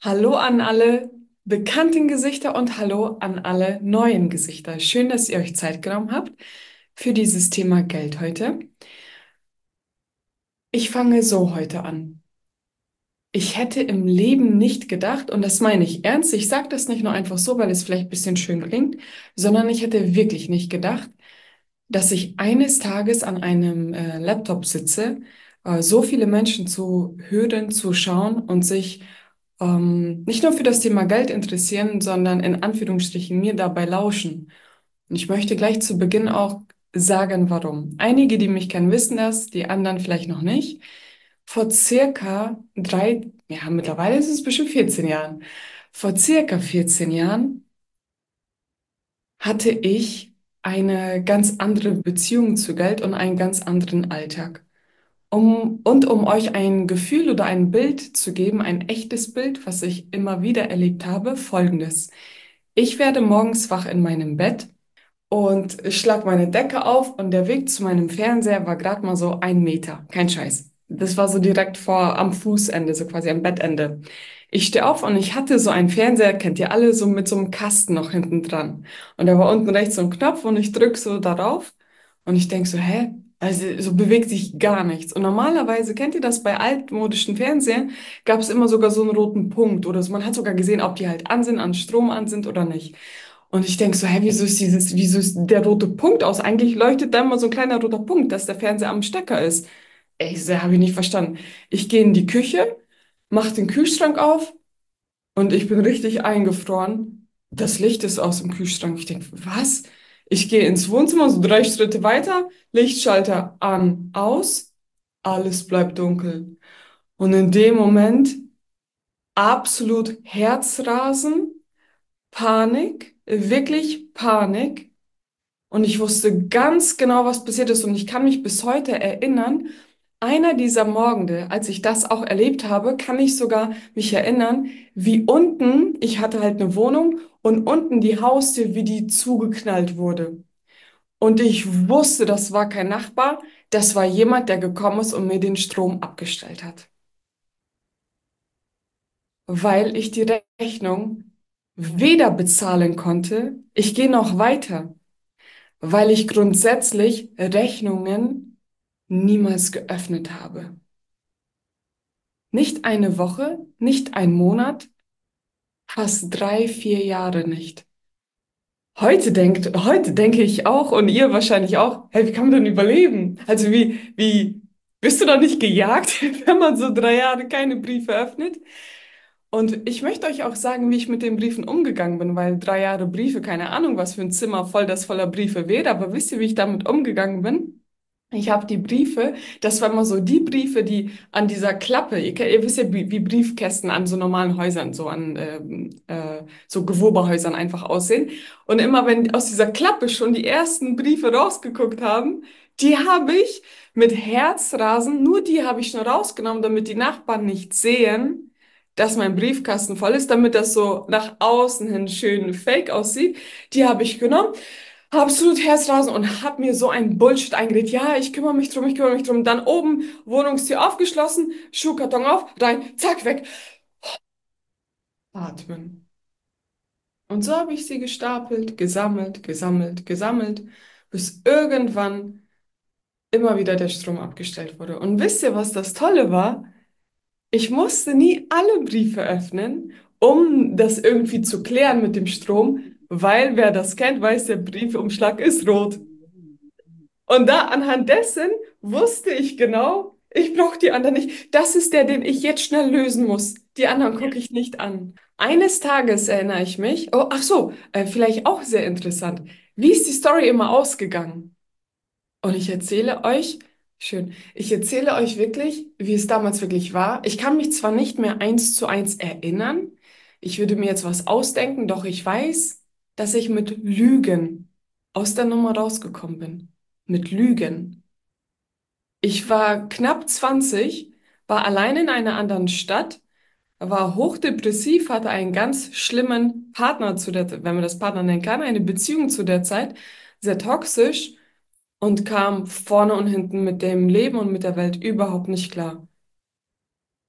Hallo an alle bekannten Gesichter und hallo an alle neuen Gesichter. Schön, dass ihr euch Zeit genommen habt für dieses Thema Geld heute. Ich fange so heute an. Ich hätte im Leben nicht gedacht, und das meine ich ernst, ich sage das nicht nur einfach so, weil es vielleicht ein bisschen schön klingt, sondern ich hätte wirklich nicht gedacht, dass ich eines Tages an einem Laptop sitze, so viele Menschen zu hören, zu schauen und sich nicht nur für das Thema Geld interessieren, sondern in Anführungsstrichen mir dabei lauschen. Und ich möchte gleich zu Beginn auch sagen, warum. Einige, die mich kennen, wissen das, die anderen vielleicht noch nicht. Vor circa ja, mittlerweile ist es bestimmt 14 Jahren. Vor circa 14 Jahren hatte ich eine ganz andere Beziehung zu Geld und einen ganz anderen Alltag. Um euch ein Gefühl oder ein Bild zu geben, ein echtes Bild, was ich immer wieder erlebt habe, folgendes. Ich werde morgens wach in meinem Bett und ich schlag meine Decke auf und der Weg zu meinem Fernseher war gerade mal so 1 Meter. Kein Scheiß. Das war so direkt vor am Fußende, so quasi am Bettende. Ich stehe auf und ich hatte so einen Fernseher, kennt ihr alle, so mit so einem Kasten noch hinten dran. Und da war unten rechts so ein Knopf und ich drück so darauf und ich denk so, hä? Also so bewegt sich gar nichts. Und normalerweise, kennt ihr das bei altmodischen Fernsehern, gab es immer sogar so einen roten Punkt oder so. Man hat sogar gesehen, ob die halt an sind, an Strom an sind oder nicht. Und ich denk so, hä, wieso ist der rote Punkt aus? Eigentlich leuchtet da immer so ein kleiner roter Punkt, dass der Fernseher am Stecker ist. Ey, das habe ich nicht verstanden. Ich gehe in die Küche, mach den Kühlschrank auf und ich bin richtig eingefroren. Das Licht ist aus dem Kühlschrank. Ich denke, was? Ich gehe ins Wohnzimmer, so 3 Schritte weiter, Lichtschalter an, aus, alles bleibt dunkel. Und in dem Moment absolut Herzrasen, Panik, wirklich Panik. Und ich wusste ganz genau, was passiert ist. Und ich kann mich bis heute erinnern, einer dieser Morgende, als ich das auch erlebt habe, kann ich sogar mich erinnern, wie unten, ich hatte halt eine Wohnung und unten die Haustür, wie die zugeknallt wurde. Und ich wusste, das war kein Nachbar, das war jemand, der gekommen ist und mir den Strom abgestellt hat. Weil ich die Rechnung weder bezahlen konnte, ich gehe noch weiter, weil ich grundsätzlich Rechnungen niemals geöffnet habe. Nicht eine Woche, nicht ein Monat, fast 3, 4 Jahre nicht. Heute denke ich auch und ihr wahrscheinlich auch, hey, wie kann man denn überleben? Also wie bist du doch nicht gejagt, wenn man so 3 Jahre keine Briefe öffnet? Und ich möchte euch auch sagen, wie ich mit den Briefen umgegangen bin, weil 3 Jahre Briefe, keine Ahnung, was für ein Zimmer voll das voller Briefe wäre, aber wisst ihr, wie ich damit umgegangen bin? Ich habe die Briefe, das war immer so die Briefe, die an dieser Klappe, ihr wisst ja, wie Briefkästen an so normalen Häusern, so an so Gewoberhäusern einfach aussehen. Und immer wenn aus dieser Klappe schon die ersten Briefe rausgeguckt haben, die habe ich mit Herzrasen, nur die habe ich schon rausgenommen, damit die Nachbarn nicht sehen, dass mein Briefkasten voll ist, damit das so nach außen hin schön fake aussieht. Die habe ich genommen. Absolut Herzrasen und hab mir so ein Bullshit eingeredet. Ja, ich kümmere mich drum, ich kümmere mich drum. Dann oben Wohnungstür aufgeschlossen, Schuhkarton auf, rein, zack, weg. Atmen. Und so habe ich sie gestapelt, gesammelt, gesammelt, gesammelt, bis irgendwann immer wieder der Strom abgestellt wurde. Und wisst ihr, was das Tolle war? Ich musste nie alle Briefe öffnen, um das irgendwie zu klären mit dem Strom, weil wer das kennt, weiß, der Briefumschlag ist rot. Und da anhand dessen wusste ich genau, ich brauche die anderen nicht. Das ist der, den ich jetzt schnell lösen muss. Die anderen gucke ich nicht an. Eines Tages erinnere ich mich, oh, ach so, vielleicht auch sehr interessant. Wie ist die Story immer ausgegangen? Und ich erzähle euch, schön, ich erzähle euch wirklich, wie es damals wirklich war. Ich kann mich zwar nicht mehr 1:1 erinnern, ich würde mir jetzt was ausdenken, doch ich weiß, dass ich mit Lügen aus der Nummer rausgekommen bin. Mit Lügen. Ich war knapp 20, war allein in einer anderen Stadt, war hochdepressiv, hatte einen ganz schlimmen Partner zu der, wenn man das Partner nennen kann, eine Beziehung zu der Zeit, sehr toxisch und kam vorne und hinten mit dem Leben und mit der Welt überhaupt nicht klar.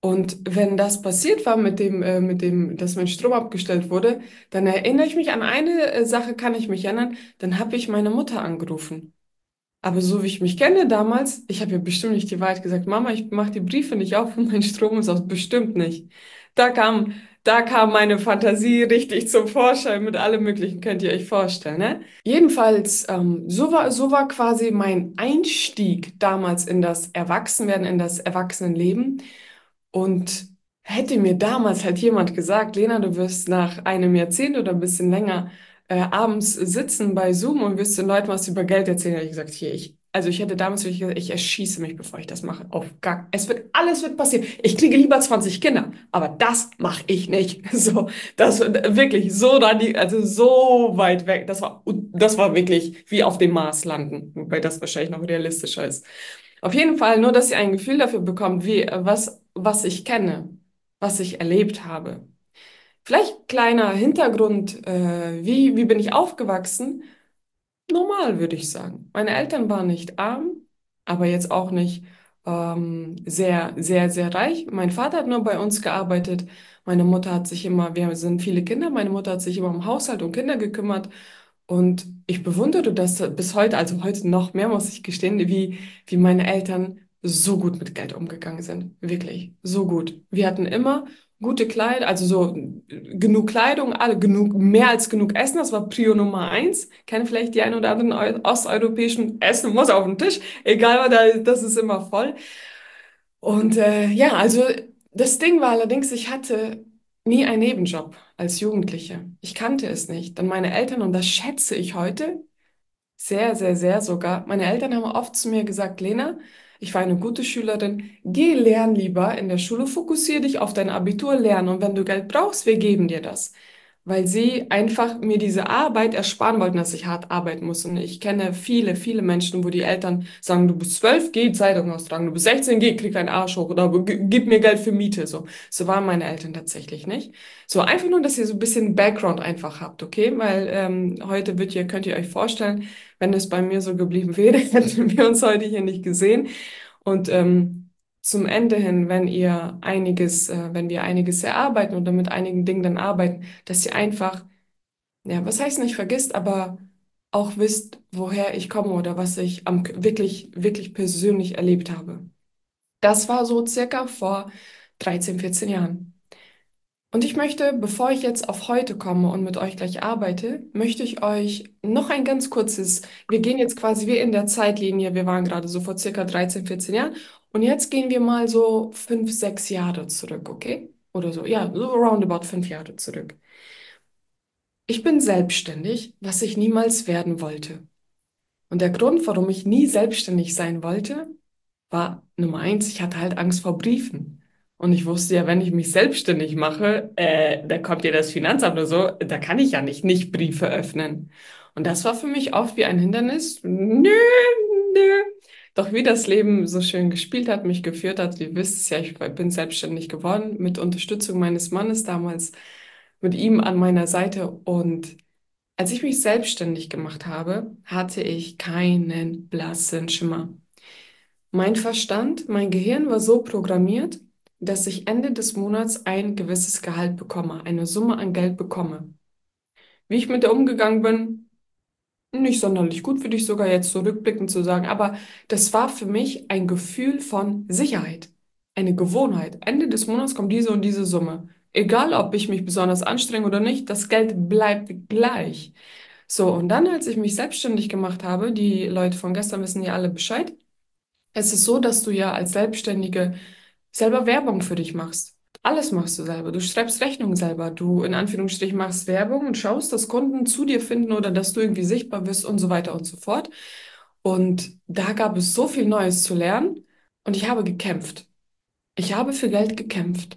Und wenn das passiert war dass mein Strom abgestellt wurde, dann erinnere ich mich an eine Sache, kann ich mich erinnern, dann habe ich meine Mutter angerufen. Aber so wie ich mich kenne damals, ich habe ihr bestimmt nicht die Wahrheit gesagt, Mama, ich mache die Briefe nicht auf und mein Strom ist aus, bestimmt nicht. Da kam, da kam meine Fantasie richtig zum Vorschein mit allem Möglichen, könnt ihr euch vorstellen, ne? Jedenfalls, so war quasi mein Einstieg damals in das Erwachsenwerden, in das Erwachsenenleben. Und hätte mir damals halt jemand gesagt, Lena, du wirst nach einem Jahrzehnt oder ein bisschen länger abends sitzen bei Zoom und wirst den Leuten was über Geld erzählen, hätte ich gesagt, hier, also ich hätte damals wirklich gesagt, ich erschieße mich, bevor ich das mache. Alles wird passieren. Ich kriege lieber 20 Kinder, aber das mache ich nicht. So, das wirklich so also so weit weg. Das war wirklich wie auf dem Mars landen, wobei das wahrscheinlich noch realistischer ist. Auf jeden Fall, nur dass ihr ein Gefühl dafür bekommt, was ich kenne, was ich erlebt habe. Vielleicht kleiner Hintergrund, wie bin ich aufgewachsen? Normal, würde ich sagen. Meine Eltern waren nicht arm, aber jetzt auch nicht sehr, sehr, sehr reich. Mein Vater hat nur bei uns gearbeitet. Meine Mutter hat sich immer, wir sind viele Kinder, meine Mutter hat sich immer um Haushalt und Kinder gekümmert. Und ich bewundere das bis heute, also heute noch mehr, muss ich gestehen, wie meine Eltern so gut mit Geld umgegangen sind. Wirklich, so gut. Wir hatten immer gute Kleidung, also so genug Kleidung, alle genug, mehr als genug Essen, das war Prio Nummer eins. Kennen vielleicht die ein oder anderen osteuropäischen Essen muss auf den Tisch, egal, das ist immer voll. Und ja, also das Ding war allerdings, ich hatte nie einen Nebenjob als Jugendliche. Ich kannte es nicht. Dann meine Eltern, und das schätze ich heute, sehr, sehr, sehr sogar. Meine Eltern haben oft zu mir gesagt, Lena, ich war eine gute Schülerin, geh lern lieber in der Schule, fokussiere dich auf dein Abitur, lernen und wenn du Geld brauchst, wir geben dir das. Weil sie einfach mir diese Arbeit ersparen wollten, dass ich hart arbeiten muss. Und ich kenne viele, viele Menschen, wo die Eltern sagen, du bist 12, geh Zeitung austragen, du bist 16, geh, krieg deinen Arsch hoch oder gib mir Geld für Miete. So waren meine Eltern tatsächlich nicht. So einfach nur, dass ihr so ein bisschen Background einfach habt, okay? Weil heute könnt ihr euch vorstellen, wenn es bei mir so geblieben wäre, hätten wir uns heute hier nicht gesehen. Und zum Ende hin, wenn wir einiges erarbeiten oder mit einigen Dingen dann arbeiten, dass ihr einfach, ja, was heißt nicht vergisst, aber auch wisst, woher ich komme oder was ich wirklich, wirklich persönlich erlebt habe. Das war so circa vor 13, 14 Jahren. Und ich möchte, bevor ich jetzt auf heute komme und mit euch gleich arbeite, möchte ich euch noch ein ganz kurzes, wir gehen jetzt quasi wie in der Zeitlinie, wir waren gerade so vor circa 13, 14 Jahren und jetzt gehen wir mal so 5, 6 Jahre zurück, okay? Oder so, ja, so roundabout 5 Jahre zurück. Ich bin selbstständig, was ich niemals werden wollte. Und der Grund, warum ich nie selbstständig sein wollte, war Nummer eins, ich hatte halt Angst vor Briefen. Und ich wusste ja, wenn ich mich selbstständig mache, da kommt ja das Finanzamt oder so, da kann ich ja nicht Briefe öffnen. Und das war für mich oft wie ein Hindernis. Nö, nö. Doch wie das Leben so schön gespielt hat, mich geführt hat, ihr wisst es ja, ich bin selbstständig geworden mit Unterstützung meines Mannes damals, mit ihm an meiner Seite. Und als ich mich selbstständig gemacht habe, hatte ich keinen blassen Schimmer. Mein Verstand, mein Gehirn war so programmiert, dass ich Ende des Monats ein gewisses Gehalt bekomme, eine Summe an Geld bekomme. Wie ich mit der umgegangen bin, nicht sonderlich gut, würde ich sogar jetzt so rückblickend zu sagen, aber das war für mich ein Gefühl von Sicherheit, eine Gewohnheit. Ende des Monats kommt diese und diese Summe. Egal, ob ich mich besonders anstrenge oder nicht, das Geld bleibt gleich. So, und dann, als ich mich selbstständig gemacht habe, die Leute von gestern wissen ja alle Bescheid, es ist so, dass du ja als Selbstständige selber Werbung für dich machst. Alles machst du selber. Du schreibst Rechnungen selber. Du in Anführungsstrichen machst Werbung und schaust, dass Kunden zu dir finden oder dass du irgendwie sichtbar bist und so weiter und so fort. Und da gab es so viel Neues zu lernen und ich habe gekämpft. Ich habe für Geld gekämpft.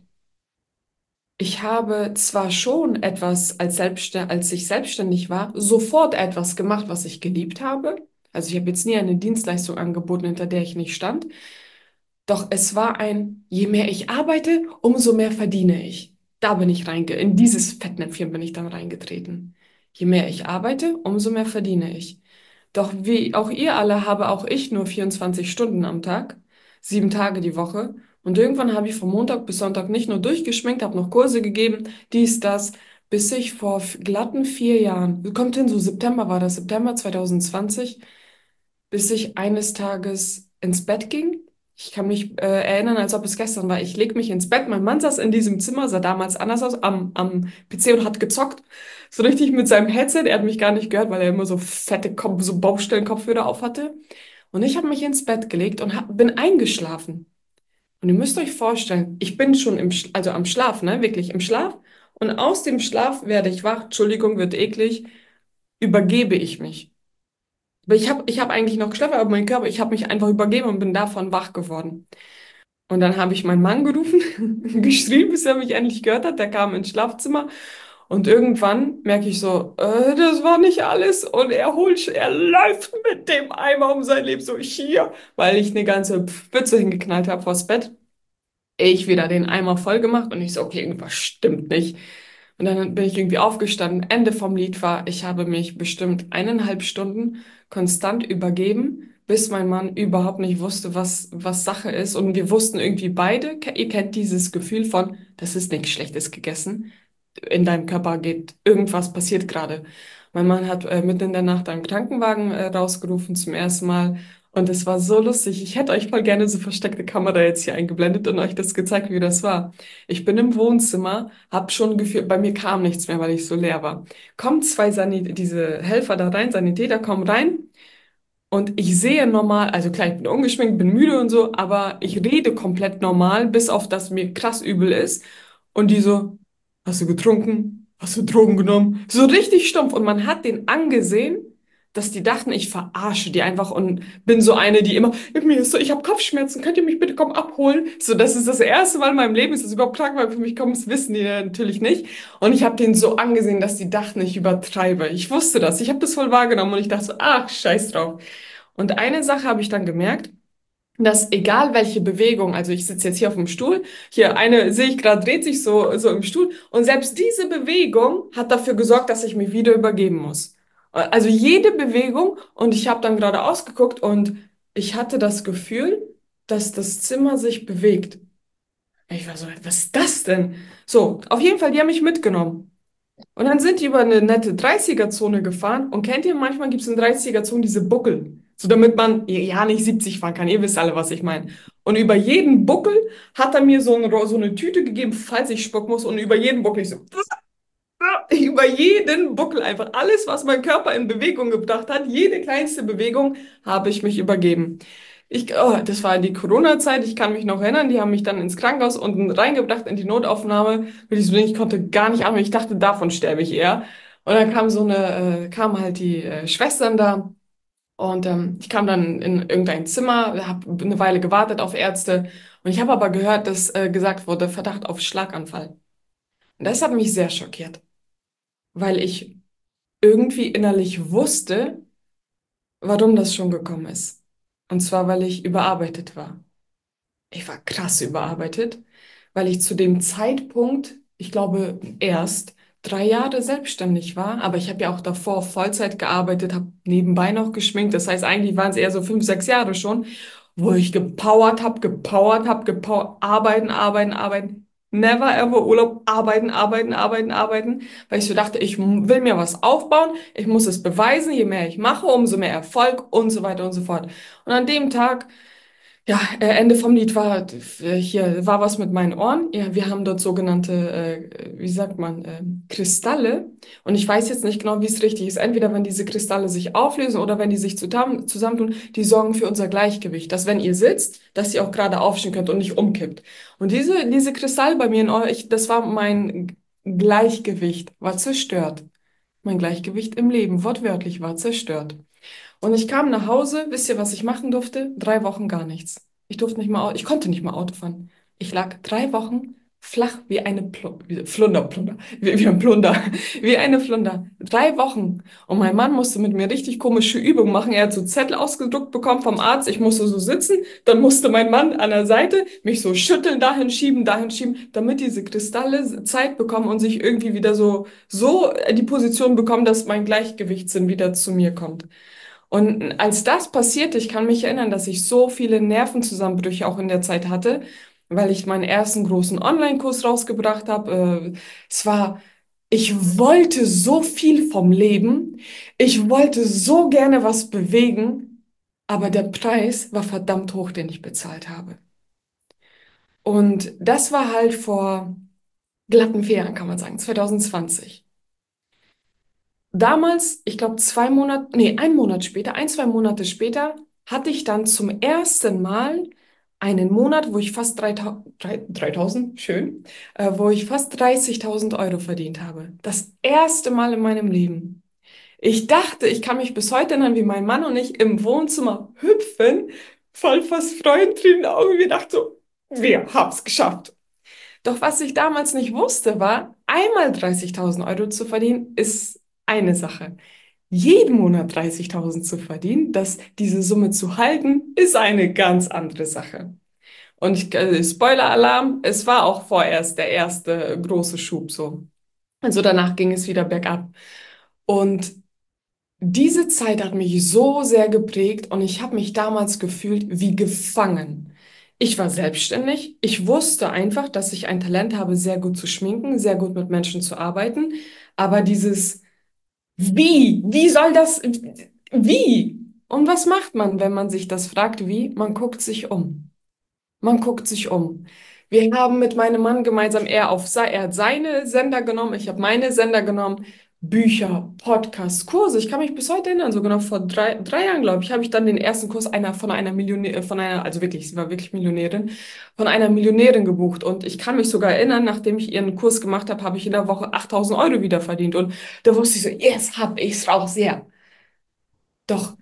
Ich habe zwar schon etwas als ich selbstständig war, sofort etwas gemacht, was ich geliebt habe. Also ich habe jetzt nie eine Dienstleistung angeboten, hinter der ich nicht stand. Doch es war je mehr ich arbeite, umso mehr verdiene ich. In dieses Fettnäpfchen bin ich dann reingetreten. Je mehr ich arbeite, umso mehr verdiene ich. Doch wie auch ihr alle habe auch ich nur 24 Stunden am Tag, 7 Tage die Woche. Und irgendwann habe ich von Montag bis Sonntag nicht nur durchgeschminkt, habe noch Kurse gegeben, dies, das, bis ich vor glatten 4 Jahren, kommt hin, so September war das, September 2020, bis ich eines Tages ins Bett ging. Ich kann mich erinnern, als ob es gestern war. Ich leg mich ins Bett. Mein Mann saß in diesem Zimmer, sah damals anders aus, am PC und hat gezockt. So richtig mit seinem Headset. Er hat mich gar nicht gehört, weil er immer so fette so Baustellenkopfhörer auf hatte. Und ich habe mich ins Bett gelegt und bin eingeschlafen. Und ihr müsst euch vorstellen, ich bin schon also am Schlaf, ne? Wirklich im Schlaf. Und aus dem Schlaf werde ich wach. Entschuldigung, wird eklig. Übergebe ich mich. Aber ich hab eigentlich noch geschlafen, aber mein Körper, ich habe mich einfach übergeben und bin davon wach geworden. Und dann habe ich meinen Mann gerufen, geschrien, bis er mich endlich gehört hat. Der kam ins Schlafzimmer und irgendwann merke ich so, das war nicht alles. Und er läuft mit dem Eimer um sein Leben so hier, weil ich eine ganze Pfütze hingeknallt habe vors Bett. Ich wieder den Eimer voll gemacht und ich so, okay, irgendwas stimmt nicht. Und dann bin ich irgendwie aufgestanden. Ende vom Lied war, ich habe mich bestimmt 1,5 Stunden konstant übergeben, bis mein Mann überhaupt nicht wusste, was Sache ist. Und wir wussten irgendwie beide, ihr kennt dieses Gefühl von, das ist nichts Schlechtes gegessen. In deinem Körper geht irgendwas passiert gerade. Mein Mann hat mitten in der Nacht einen Krankenwagen rausgerufen zum ersten Mal. Und es war so lustig. Ich hätte euch voll gerne so versteckte Kamera jetzt hier eingeblendet und euch das gezeigt, wie das war. Ich bin im Wohnzimmer, hab schon gefühlt, bei mir kam nichts mehr, weil ich so leer war. Kommen zwei diese Helfer da rein, Sanitäter kommen rein und ich sehe normal, also klar, ich bin ungeschminkt, bin müde und so, aber ich rede komplett normal, bis auf dass mir krass übel ist. Und die so, hast du getrunken? Hast du Drogen genommen? So richtig stumpf. Und man hat den angesehen, dass die dachten, ich verarsche die einfach und bin so eine, die immer, mir ist so, ich habe Kopfschmerzen, könnt ihr mich bitte kommen abholen? So, das ist das erste Mal in meinem Leben, ist das überhaupt Krankenwagen für mich kommen, das wissen die natürlich nicht. Und ich habe denen so angesehen, dass die dachten, ich übertreibe. Ich wusste das, ich habe das voll wahrgenommen und ich dachte so, ach, scheiß drauf. Und eine Sache habe ich dann gemerkt, dass egal welche Bewegung, also ich sitze jetzt hier auf dem Stuhl, hier eine sehe ich gerade dreht sich so im Stuhl und selbst diese Bewegung hat dafür gesorgt, dass ich mich wieder übergeben muss. Also jede Bewegung und ich habe dann gerade ausgeguckt und ich hatte das Gefühl, dass das Zimmer sich bewegt. Ich war so, was ist das denn? So, auf jeden Fall, die haben mich mitgenommen. Und dann sind die über eine nette 30er-Zone gefahren. Und kennt ihr, manchmal gibt es in 30er-Zonen diese Buckel. So damit man ja nicht 70 fahren kann. Ihr wisst alle, was ich meine. Und über jeden Buckel hat er mir so eine Tüte gegeben, falls ich spucken muss. Und über jeden Buckel ich so, über jeden Buckel einfach. Alles, was mein Körper in Bewegung gebracht hat, jede kleinste Bewegung, habe ich mich übergeben. Das war die Corona-Zeit, ich kann mich noch erinnern, die haben mich dann ins Krankenhaus unten reingebracht in die Notaufnahme. Ich konnte gar nicht atmen, ich dachte, davon sterbe ich eher. Und dann kamen halt die Schwestern da und ich kam dann in irgendein Zimmer, habe eine Weile gewartet auf Ärzte und ich habe aber gehört, dass gesagt wurde, Verdacht auf Schlaganfall. Und das hat mich sehr schockiert, weil ich irgendwie innerlich wusste, warum das schon gekommen ist. Und zwar, weil ich überarbeitet war. Ich war krass überarbeitet, weil ich zu dem Zeitpunkt, ich glaube, erst 3 Jahre selbstständig war, aber ich habe ja auch davor Vollzeit gearbeitet, habe nebenbei noch geschminkt. Das heißt, eigentlich waren es eher so 5, 6 Jahre schon, wo ich gepowert, arbeiten, arbeiten, arbeiten. Never ever Urlaub, arbeiten, arbeiten, arbeiten, arbeiten, weil ich so dachte, ich will mir was aufbauen, ich muss es beweisen, je mehr ich mache, umso mehr Erfolg und so weiter und so fort. Und an dem Tag ja, Ende vom Lied war, hier war was mit meinen Ohren. Ja, wir haben dort sogenannte, wie sagt man, Kristalle. Und ich weiß jetzt nicht genau, wie es richtig ist. Entweder wenn diese Kristalle sich auflösen oder wenn die sich zusammentun, die sorgen für unser Gleichgewicht. Dass wenn ihr sitzt, dass ihr auch gerade aufstehen könnt und nicht umkippt. Und diese Kristalle bei mir in Ohr, das war mein Gleichgewicht, war zerstört. Mein Gleichgewicht im Leben, wortwörtlich, war zerstört. Und ich kam nach Hause, wisst ihr, was ich machen durfte? 3 Wochen gar nichts. Ich durfte nicht mal, ich konnte nicht mal Auto fahren. Ich lag 3 Wochen flach wie eine Flunder, wie ein Plunder, wie eine Flunder. 3 Wochen. Und mein Mann musste mit mir richtig komische Übungen machen. Er hat so Zettel ausgedruckt bekommen vom Arzt. Ich musste so sitzen. Dann musste mein Mann an der Seite mich so schütteln, dahin schieben, damit diese Kristalle Zeit bekommen und sich irgendwie wieder so die Position bekommen, dass mein Gleichgewichtssinn wieder zu mir kommt. Und als das passierte, ich kann mich erinnern, dass ich so viele Nervenzusammenbrüche auch in der Zeit hatte, weil ich meinen ersten großen Online-Kurs rausgebracht habe. Es war, ich wollte so viel vom Leben. Ich wollte so gerne was bewegen, aber der Preis war verdammt hoch, den ich bezahlt habe. Und das war halt vor glatten 4 Jahren, kann man sagen, 2020. Damals, ich glaube 2 Monate, nee, 1 Monat später, 2 Monate später, hatte ich dann zum ersten Mal einen Monat, wo ich fast 3000, schön, wo ich fast 30.000 Euro verdient habe. Das erste Mal in meinem Leben. Ich dachte, ich kann mich bis heute erinnern, wie mein Mann und ich im Wohnzimmer hüpfen, voll fast Freuden in den Augen. Wir dachten so, wir haben es geschafft. Doch was ich damals nicht wusste, war, einmal 30.000 Euro zu verdienen, ist eine Sache. Jeden Monat 30.000 zu verdienen, diese Summe zu halten, ist eine ganz andere Sache. Und Spoiler-Alarm, es war auch vorerst der erste große Schub so. Also danach ging es wieder bergab. Und diese Zeit hat mich so sehr geprägt und ich habe mich damals gefühlt wie gefangen. Ich war selbstständig. Ich wusste einfach, dass ich ein Talent habe, sehr gut zu schminken, sehr gut mit Menschen zu arbeiten. Aber dieses wie soll das, wie? Und was macht man, wenn man sich das fragt, wie? Man guckt sich um. Man guckt sich um. Wir haben mit meinem Mann gemeinsam, er hat seine Sender genommen, ich habe meine Sender genommen, Bücher, Podcasts, Kurse. Ich kann mich bis heute erinnern, so genau vor 3 Jahren, glaube ich, habe ich dann den ersten Kurs von einer Millionärin, also wirklich, sie war wirklich Millionärin, von einer Millionärin gebucht. Und ich kann mich sogar erinnern, nachdem ich ihren Kurs gemacht habe, habe ich in der Woche 8.000 Euro wieder verdient. Und da wusste ich so, jetzt hab ich's raus, ja. Doch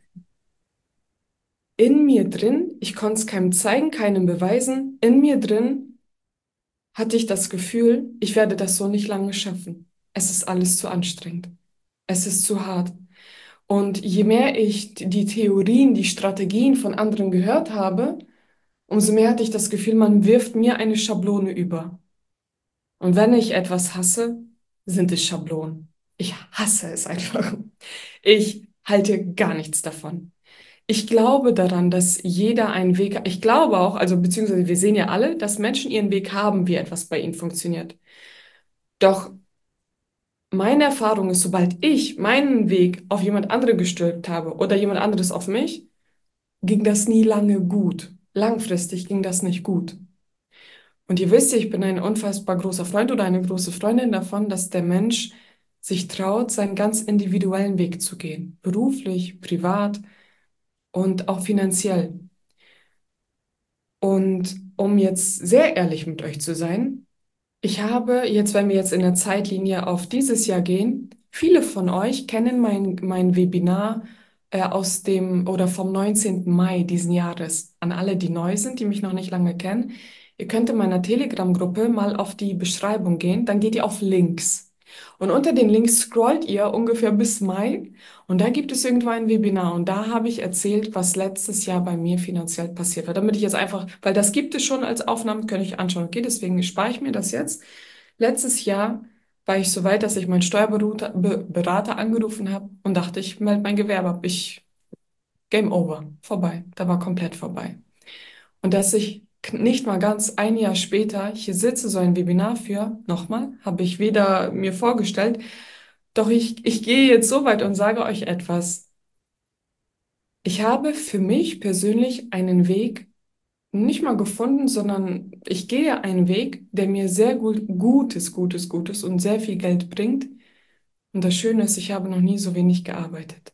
in mir drin, ich konnte es keinem zeigen, keinem beweisen, in mir drin hatte ich das Gefühl, ich werde das so nicht lange schaffen. Es ist alles zu anstrengend. Es ist zu hart. Und je mehr ich die Theorien, die Strategien von anderen gehört habe, umso mehr hatte ich das Gefühl, man wirft mir eine Schablone über. Und wenn ich etwas hasse, sind es Schablonen. Ich hasse es einfach. Ich halte gar nichts davon. Ich glaube daran, dass jeder einen Weg, ich glaube auch, also beziehungsweise wir sehen ja alle, dass Menschen ihren Weg haben, wie etwas bei ihnen funktioniert. Doch meine Erfahrung ist, sobald ich meinen Weg auf jemand anderen gestülpt habe oder jemand anderes auf mich, ging das nie lange gut. Langfristig ging das nicht gut. Und ihr wisst ja, ich bin ein unfassbar großer Freund oder eine große Freundin davon, dass der Mensch sich traut, seinen ganz individuellen Weg zu gehen. Beruflich, privat und auch finanziell. Und um jetzt sehr ehrlich mit euch zu sein, ich habe jetzt, wenn wir jetzt in der Zeitlinie auf dieses Jahr gehen, viele von euch kennen mein Webinar aus dem oder vom 19. Mai diesen Jahres. An alle, die neu sind, die mich noch nicht lange kennen, ihr könnt in meiner Telegram-Gruppe mal auf die Beschreibung gehen, dann geht ihr auf Links. Und unter den Links scrollt ihr ungefähr bis Mai und da gibt es irgendwo ein Webinar und da habe ich erzählt, was letztes Jahr bei mir finanziell passiert war. Damit ich jetzt einfach, weil das gibt es schon als Aufnahme, kann ich anschauen. Okay, deswegen spare ich mir das jetzt. Letztes Jahr war ich so weit, dass ich meinen Steuerberater angerufen habe und dachte, ich melde mein Gewerbe ab. Game over, vorbei. Da war komplett vorbei. Und dass ich nicht mal ganz ein Jahr später hier sitze, so ein Webinar für, nochmal, habe ich weder mir vorgestellt, doch ich gehe jetzt so weit und sage euch etwas. Ich habe für mich persönlich einen Weg nicht mal gefunden, sondern ich gehe einen Weg, der mir sehr Gutes und sehr viel Geld bringt. Und das Schöne ist, ich habe noch nie so wenig gearbeitet.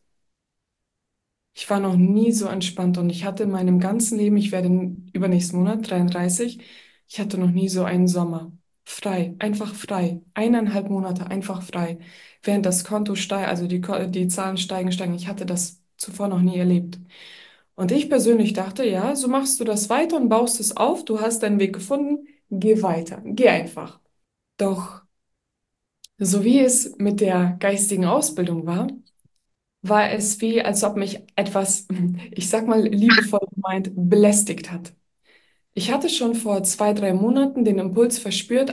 Ich war noch nie so entspannt und ich hatte in meinem ganzen Leben, ich werde übernächsten Monat 33, ich hatte noch nie so einen Sommer. Frei, einfach frei. 1,5 Monate einfach frei. Während das Konto steigt, also die Zahlen steigen. Ich hatte das zuvor noch nie erlebt. Und ich persönlich dachte, ja, so machst du das weiter und baust es auf. Du hast deinen Weg gefunden. Geh weiter. Geh einfach. Doch so wie es mit der geistigen Ausbildung war es wie, als ob mich etwas, ich sag mal liebevoll gemeint, belästigt hat. Ich hatte schon vor 2, 3 Monaten den Impuls verspürt,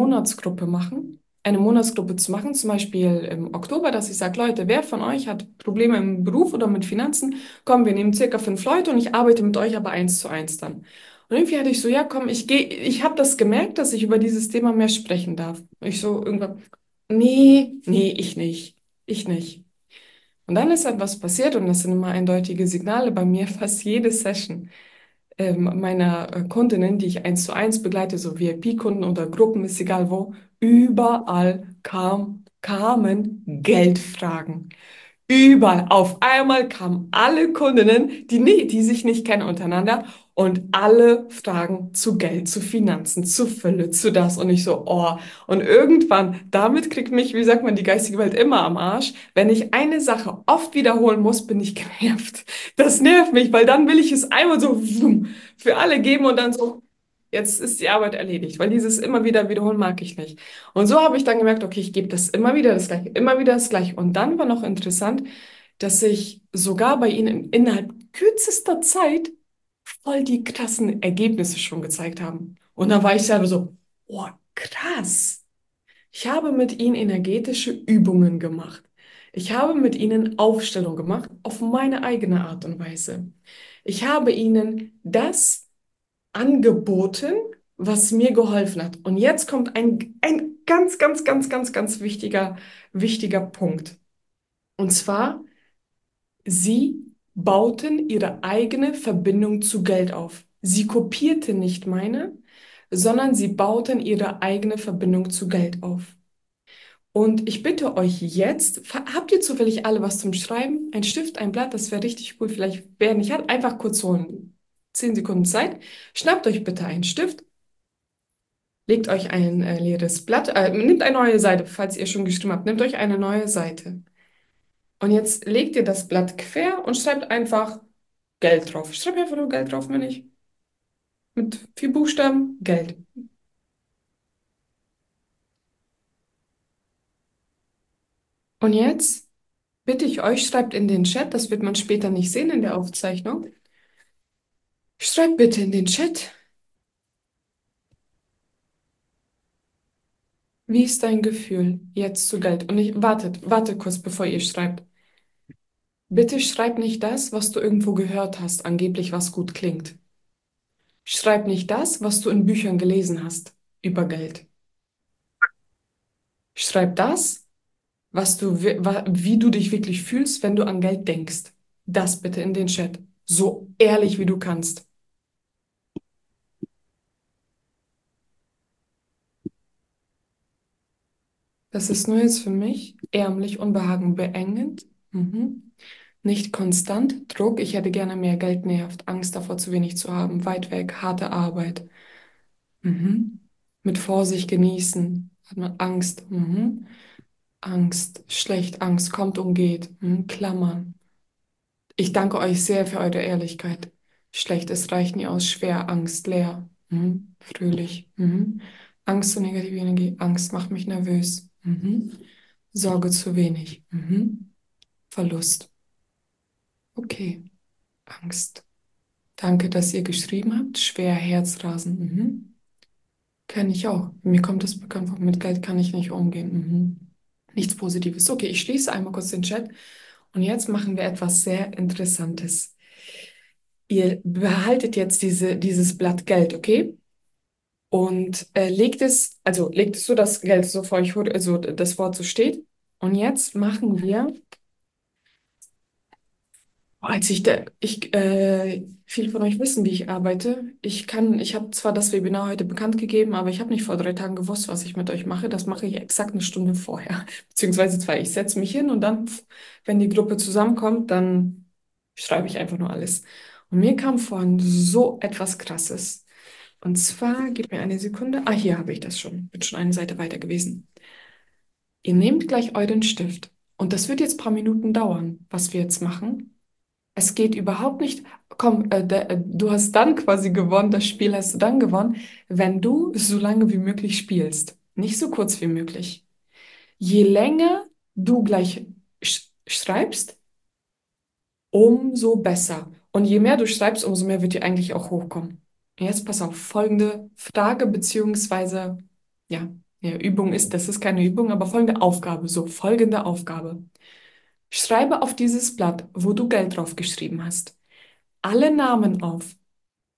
eine Monatsgruppe zu machen, zum Beispiel im Oktober, dass ich sage, Leute, wer von euch hat Probleme im Beruf oder mit Finanzen? Komm, wir nehmen circa 5 Leute und ich arbeite mit euch aber 1:1 dann. Und irgendwie hatte ich so, ja, komm, ich habe das gemerkt, dass ich über dieses Thema mehr sprechen darf. Und ich so irgendwann, nee, ich nicht. Ich nicht. Und dann ist etwas passiert und das sind immer eindeutige Signale bei mir, fast jede Session meiner Kundinnen, die ich 1:1 begleite, so VIP-Kunden oder Gruppen, ist egal wo, überall kamen Geldfragen. Überall. Auf einmal kamen alle Kundinnen, die sich nicht kennen untereinander und alle Fragen zu Geld, zu Finanzen, zu Fülle, zu das. Und ich so, oh. Und irgendwann, damit kriegt mich, wie sagt man, die geistige Welt immer am Arsch. Wenn ich eine Sache oft wiederholen muss, bin ich genervt. Das nervt mich, weil dann will ich es einmal so für alle geben und dann so, jetzt ist die Arbeit erledigt. Weil dieses immer wieder wiederholen mag ich nicht. Und so habe ich dann gemerkt, okay, ich gebe das immer wieder das Gleiche, immer wieder das Gleiche. Und dann war noch interessant, dass sich sogar bei ihnen innerhalb kürzester Zeit voll die krassen Ergebnisse schon gezeigt haben. Und dann war ich selber so, oh, krass. Ich habe mit ihnen energetische Übungen gemacht. Ich habe mit ihnen Aufstellung gemacht auf meine eigene Art und Weise. Ich habe ihnen das angeboten, was mir geholfen hat. Und jetzt kommt ein ganz wichtiger Punkt. Und zwar, sie bauten ihre eigene Verbindung zu Geld auf. Sie kopierten nicht meine, sondern sie bauten ihre eigene Verbindung zu Geld auf. Und ich bitte euch jetzt, habt ihr zufällig alle was zum Schreiben? Ein Stift, ein Blatt, das wäre richtig cool. Vielleicht, wer nicht hat, einfach kurz holen. 10 Sekunden Zeit. Schnappt euch bitte einen Stift. Legt euch ein leeres Blatt, nehmt eine neue Seite, falls ihr schon geschrieben habt, nehmt euch eine neue Seite. Und jetzt legt ihr das Blatt quer und schreibt einfach Geld drauf. Schreibt einfach nur Geld drauf, wenn ich. Mit 4 Buchstaben, Geld. Und jetzt bitte ich euch, schreibt in den Chat, das wird man später nicht sehen in der Aufzeichnung. Schreibt bitte in den Chat, wie ist dein Gefühl jetzt zu Geld? Und ich, wartet kurz, bevor ihr schreibt. Bitte schreib nicht das, was du irgendwo gehört hast, angeblich was gut klingt. Schreib nicht das, was du in Büchern gelesen hast über Geld. Schreib das, wie du dich wirklich fühlst, wenn du an Geld denkst. Das bitte in den Chat. So ehrlich wie du kannst. Das ist nur jetzt für mich ärmlich, unbehagen, beengend. Mhm. Nicht konstant, Druck, ich hätte gerne mehr Geld, nervt, Angst davor, zu wenig zu haben, weit weg, harte Arbeit. Mhm. Mit Vorsicht genießen, hat man Angst. Mhm. Angst, schlecht, Angst kommt und geht. Klammern. Ich danke euch sehr für eure Ehrlichkeit. Schlecht, es reicht nie aus. Schwer, Angst, leer. Fröhlich. Angst und negative Energie. Angst macht mich nervös. Sorge zu wenig. Verlust. Okay. Angst. Danke, dass ihr geschrieben habt. Schwer, Herzrasen. Kenne ich auch. Mir kommt das bekannt vor. Mit Geld kann ich nicht umgehen. Nichts Positives. Okay, ich schließe einmal kurz den Chat. Und jetzt machen wir etwas sehr Interessantes. Ihr behaltet jetzt dieses Blatt Geld, okay? Und legt es so das Geld so vor euch, also das Wort so steht. Und jetzt machen wir, als ich, da, ich, viele von euch wissen, wie ich arbeite. Ich habe zwar das Webinar heute bekannt gegeben, aber ich habe nicht vor 3 Tagen gewusst, was ich mit euch mache. Das mache ich exakt eine Stunde vorher. Beziehungsweise zwei. Ich setze mich hin und dann, wenn die Gruppe zusammenkommt, dann schreibe ich einfach nur alles. Und mir kam vorhin so etwas Krasses. Und zwar, gib mir eine Sekunde. Ah, hier habe ich das schon. Bin schon eine Seite weiter gewesen. Ihr nehmt gleich euren Stift. Und das wird jetzt ein paar Minuten dauern, was wir jetzt machen. Es geht überhaupt nicht. Komm, du hast dann quasi gewonnen, das Spiel hast du dann gewonnen, wenn du so lange wie möglich spielst. Nicht so kurz wie möglich. Je länger du gleich schreibst, umso besser. Und je mehr du schreibst, umso mehr wird dir eigentlich auch hochkommen. Jetzt pass auf, folgende Frage beziehungsweise, ja, ja, Übung ist, das ist keine Übung, aber folgende Aufgabe, so, folgende Aufgabe. Schreibe auf dieses Blatt, wo du Geld drauf geschrieben hast, alle Namen auf,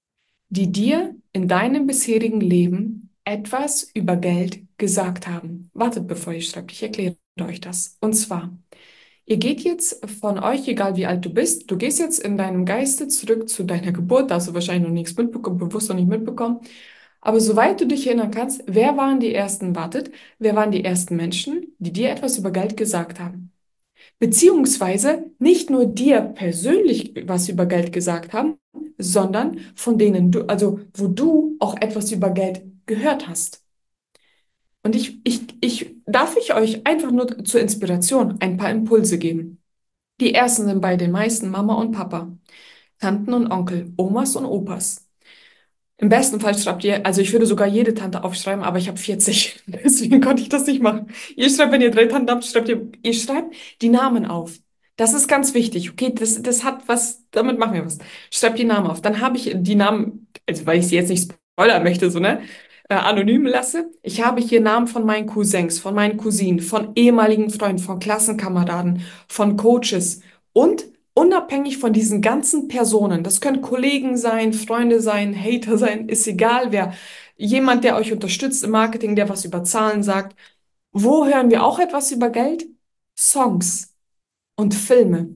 die dir in deinem bisherigen Leben etwas über Geld gesagt haben. Wartet, bevor ihr schreibt, ich erkläre euch das. Und zwar, ihr geht jetzt von euch, egal wie alt du bist, du gehst jetzt in deinem Geiste zurück zu deiner Geburt, da hast du wahrscheinlich noch nichts mitbekommen, bewusst noch nicht mitbekommen. Aber soweit du dich erinnern kannst, wer waren die ersten, wartet, wer waren die ersten Menschen, die dir etwas über Geld gesagt haben? Beziehungsweise nicht nur dir persönlich was über Geld gesagt haben, sondern von denen du, also wo du auch etwas über Geld gehört hast. Und darf ich euch einfach nur zur Inspiration ein paar Impulse geben. Die ersten sind bei den meisten Mama und Papa, Tanten und Onkel, Omas und Opas. Im besten Fall schreibt ihr, also ich würde sogar jede Tante aufschreiben, aber ich habe 40, deswegen konnte ich das nicht machen. Ihr schreibt, wenn ihr 3 Tanten habt, ihr schreibt die Namen auf. Das ist ganz wichtig, okay? Das hat was, damit machen wir was. Schreibt die Namen auf. Dann habe ich die Namen, also weil ich sie jetzt nicht spoilern möchte, so, ne? Anonym lasse. Ich habe hier Namen von meinen Cousins, von meinen Cousinen, von ehemaligen Freunden, von Klassenkameraden, von Coaches und unabhängig von diesen ganzen Personen, das können Kollegen sein, Freunde sein, Hater sein, ist egal wer, jemand, der euch unterstützt im Marketing, der was über Zahlen sagt. Wo hören wir auch etwas über Geld? Songs und Filme.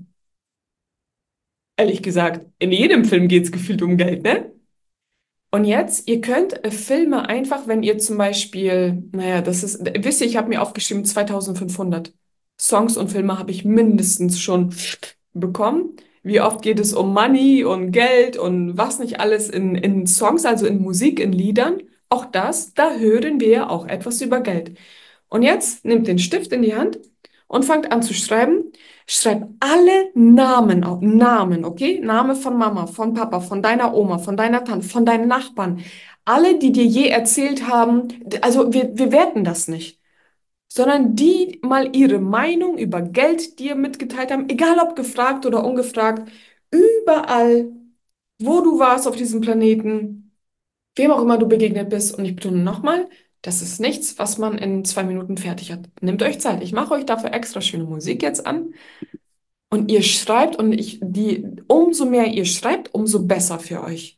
Ehrlich gesagt, in jedem Film geht es gefühlt um Geld, ne? Und jetzt, ihr könnt Filme einfach, wenn ihr zum Beispiel, naja, das ist, wisst ihr, ich habe mir aufgeschrieben, 2500 Songs und Filme habe ich mindestens schon bekommen. Wie oft geht es um Money und Geld und was nicht alles in Songs, also in Musik, in Liedern? Auch das, da hören wir ja auch etwas über Geld. Und jetzt nehmt den Stift in die Hand und fangt an zu schreiben. Schreib alle Namen auf. Namen, okay? Name von Mama, von Papa, von deiner Oma, von deiner Tante, von deinen Nachbarn. Alle, die dir je erzählt haben, also wir werten das nicht, sondern die mal ihre Meinung über Geld dir mitgeteilt haben, egal ob gefragt oder ungefragt, überall, wo du warst auf diesem Planeten, wem auch immer du begegnet bist. Und ich betone nochmal, das ist nichts, was man in 2 Minuten fertig hat. Nehmt euch Zeit. Ich mache euch dafür extra schöne Musik jetzt an. Und ihr schreibt und umso mehr ihr schreibt, umso besser für euch.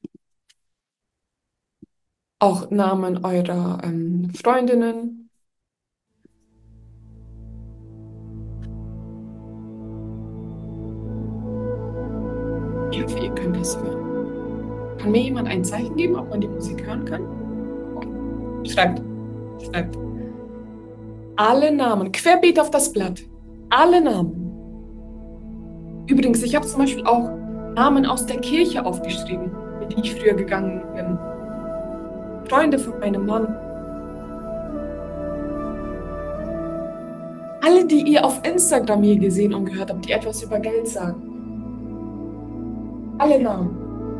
Auch Namen eurer Freundinnen. Ich hoffe, ihr könnt das hören. Kann mir jemand ein Zeichen geben, ob man die Musik hören kann? Okay. Schreibt. Alle Namen, querbeet auf das Blatt. Alle Namen. Übrigens, ich habe zum Beispiel auch Namen aus der Kirche aufgeschrieben, mit die ich früher gegangen bin. Freunde von meinem Mann. Alle, die ihr auf Instagram je gesehen und gehört habt, die etwas über Geld sagen. Alle Namen.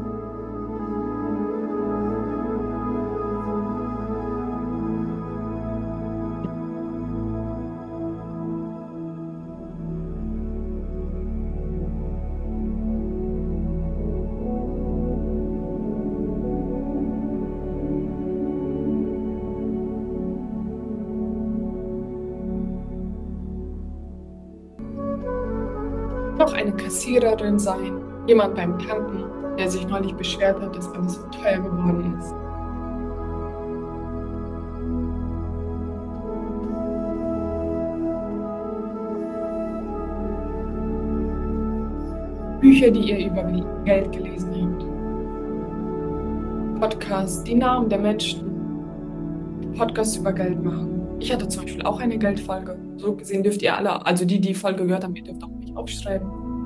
Noch eine Kassiererin sein, jemand beim Tanken, der sich neulich beschwert hat, dass alles so teuer geworden ist. Bücher, die ihr über Geld gelesen habt. Podcasts, die Namen der Menschen, die Podcasts über Geld machen. Ich hatte zum Beispiel auch eine Geldfolge. So gesehen dürft ihr alle, also die, die Folge gehört haben, ihr dürft auch mich aufschreiben.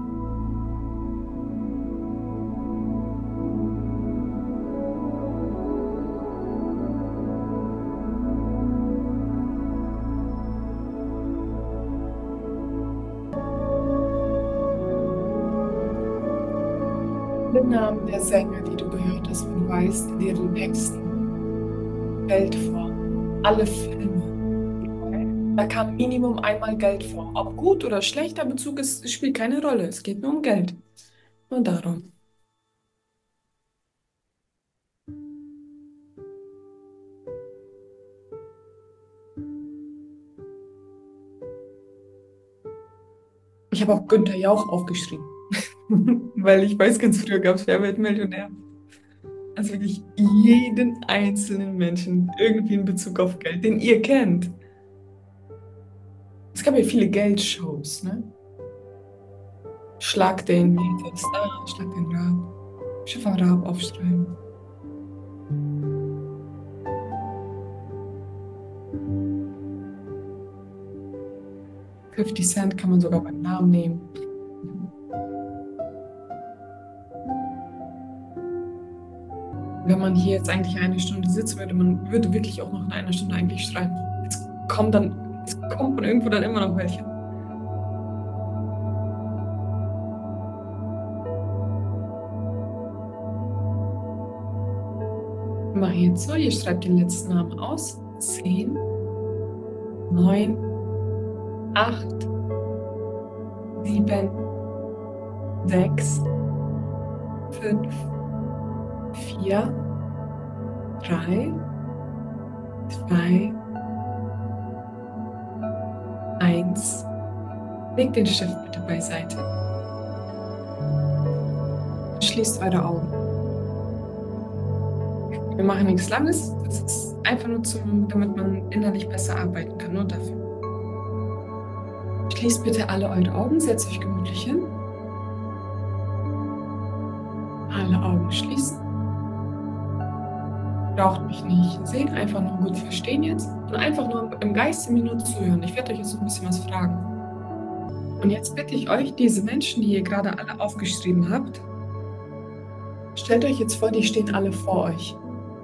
Den Namen der Sänger, die du gehört hast, wenn du weißt, in deren Texten Geld vor. Alle Filme. Okay? Da kam Minimum einmal Geld vor. Ob gut oder schlechter Bezug ist, spielt keine Rolle. Es geht nur um Geld. Nur darum. Ich habe auch Günther Jauch aufgeschrieben. Weil ich weiß, ganz früher gab es Wer wird Millionär. Also wirklich jeden einzelnen Menschen irgendwie in Bezug auf Geld, den ihr kennt. Es gab ja viele Geldshows, ne? Schlag den, wie heißt das? Schlag den Rab. Schiffer Rab aufschreiben. 50 Cent kann man sogar beim Namen nehmen. Wenn man hier jetzt eigentlich eine Stunde sitzt, man würde wirklich auch noch in einer Stunde eigentlich schreiben. Es kommt von irgendwo dann immer noch welche. Wir machen jetzt so, ihr schreibt den letzten Namen aus. 10, 9, 8, 7, 6, 5, 4, 3, 2, 1. Legt den Stift bitte beiseite. Schließt eure Augen. Wir machen nichts Langes. Das ist einfach nur damit man innerlich besser arbeiten kann. Nur dafür. Schließt bitte alle eure Augen. Setzt euch gemütlich hin. Alle Augen schließen. Braucht mich nicht sehen, einfach nur gut verstehen jetzt. Und einfach nur im Geiste mir nur zuhören. Ich werde euch jetzt noch ein bisschen was fragen. Und jetzt bitte ich euch, diese Menschen, die ihr gerade alle aufgeschrieben habt, stellt euch jetzt vor, die stehen alle vor euch.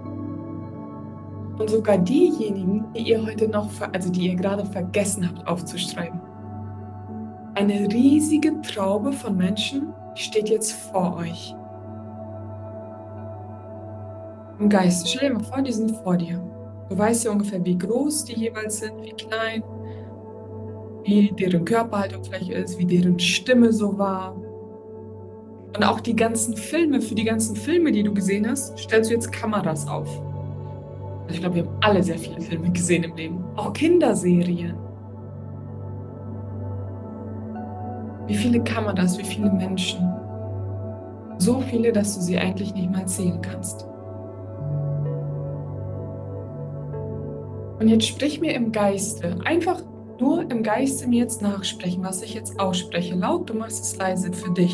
Und sogar diejenigen, die ihr heute noch, also die ihr gerade vergessen habt aufzuschreiben. Eine riesige Traube von Menschen steht jetzt vor euch. Im Geist, stell dir mal vor, die sind vor dir. Du weißt ja ungefähr, wie groß die jeweils sind, wie klein, wie deren Körperhaltung vielleicht ist, wie deren Stimme so war. Und auch die ganzen Filme, für die ganzen Filme, die du gesehen hast, stellst du jetzt Kameras auf. Also ich glaube, wir haben alle sehr viele Filme gesehen im Leben. Auch Kinderserien. Wie viele Kameras, wie viele Menschen. So viele, dass du sie eigentlich nicht mal zählen kannst. Und jetzt sprich mir im Geiste, einfach nur im Geiste mir jetzt nachsprechen, was ich jetzt ausspreche. Laut, du machst es leise für dich.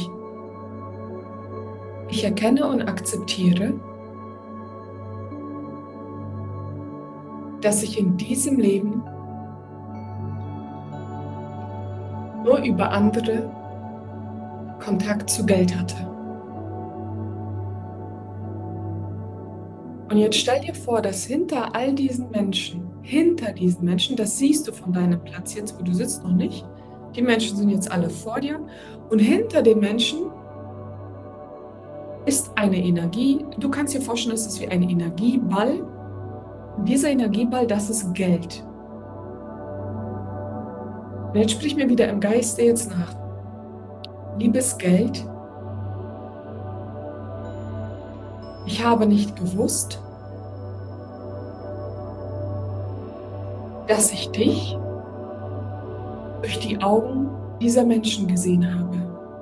Ich erkenne und akzeptiere, dass ich in diesem Leben nur über andere Kontakt zu Geld hatte. Und jetzt stell dir vor, dass hinter all diesen Menschen, das siehst du von deinem Platz jetzt, wo du sitzt, noch nicht. Die Menschen sind jetzt alle vor dir. Und hinter den Menschen ist eine Energie. Du kannst dir vorstellen, es ist wie ein Energieball. Und dieser Energieball, das ist Geld. Und jetzt sprich mir wieder im Geiste jetzt nach. Liebes Geld, ich habe nicht gewusst, dass ich dich durch die Augen dieser Menschen gesehen habe.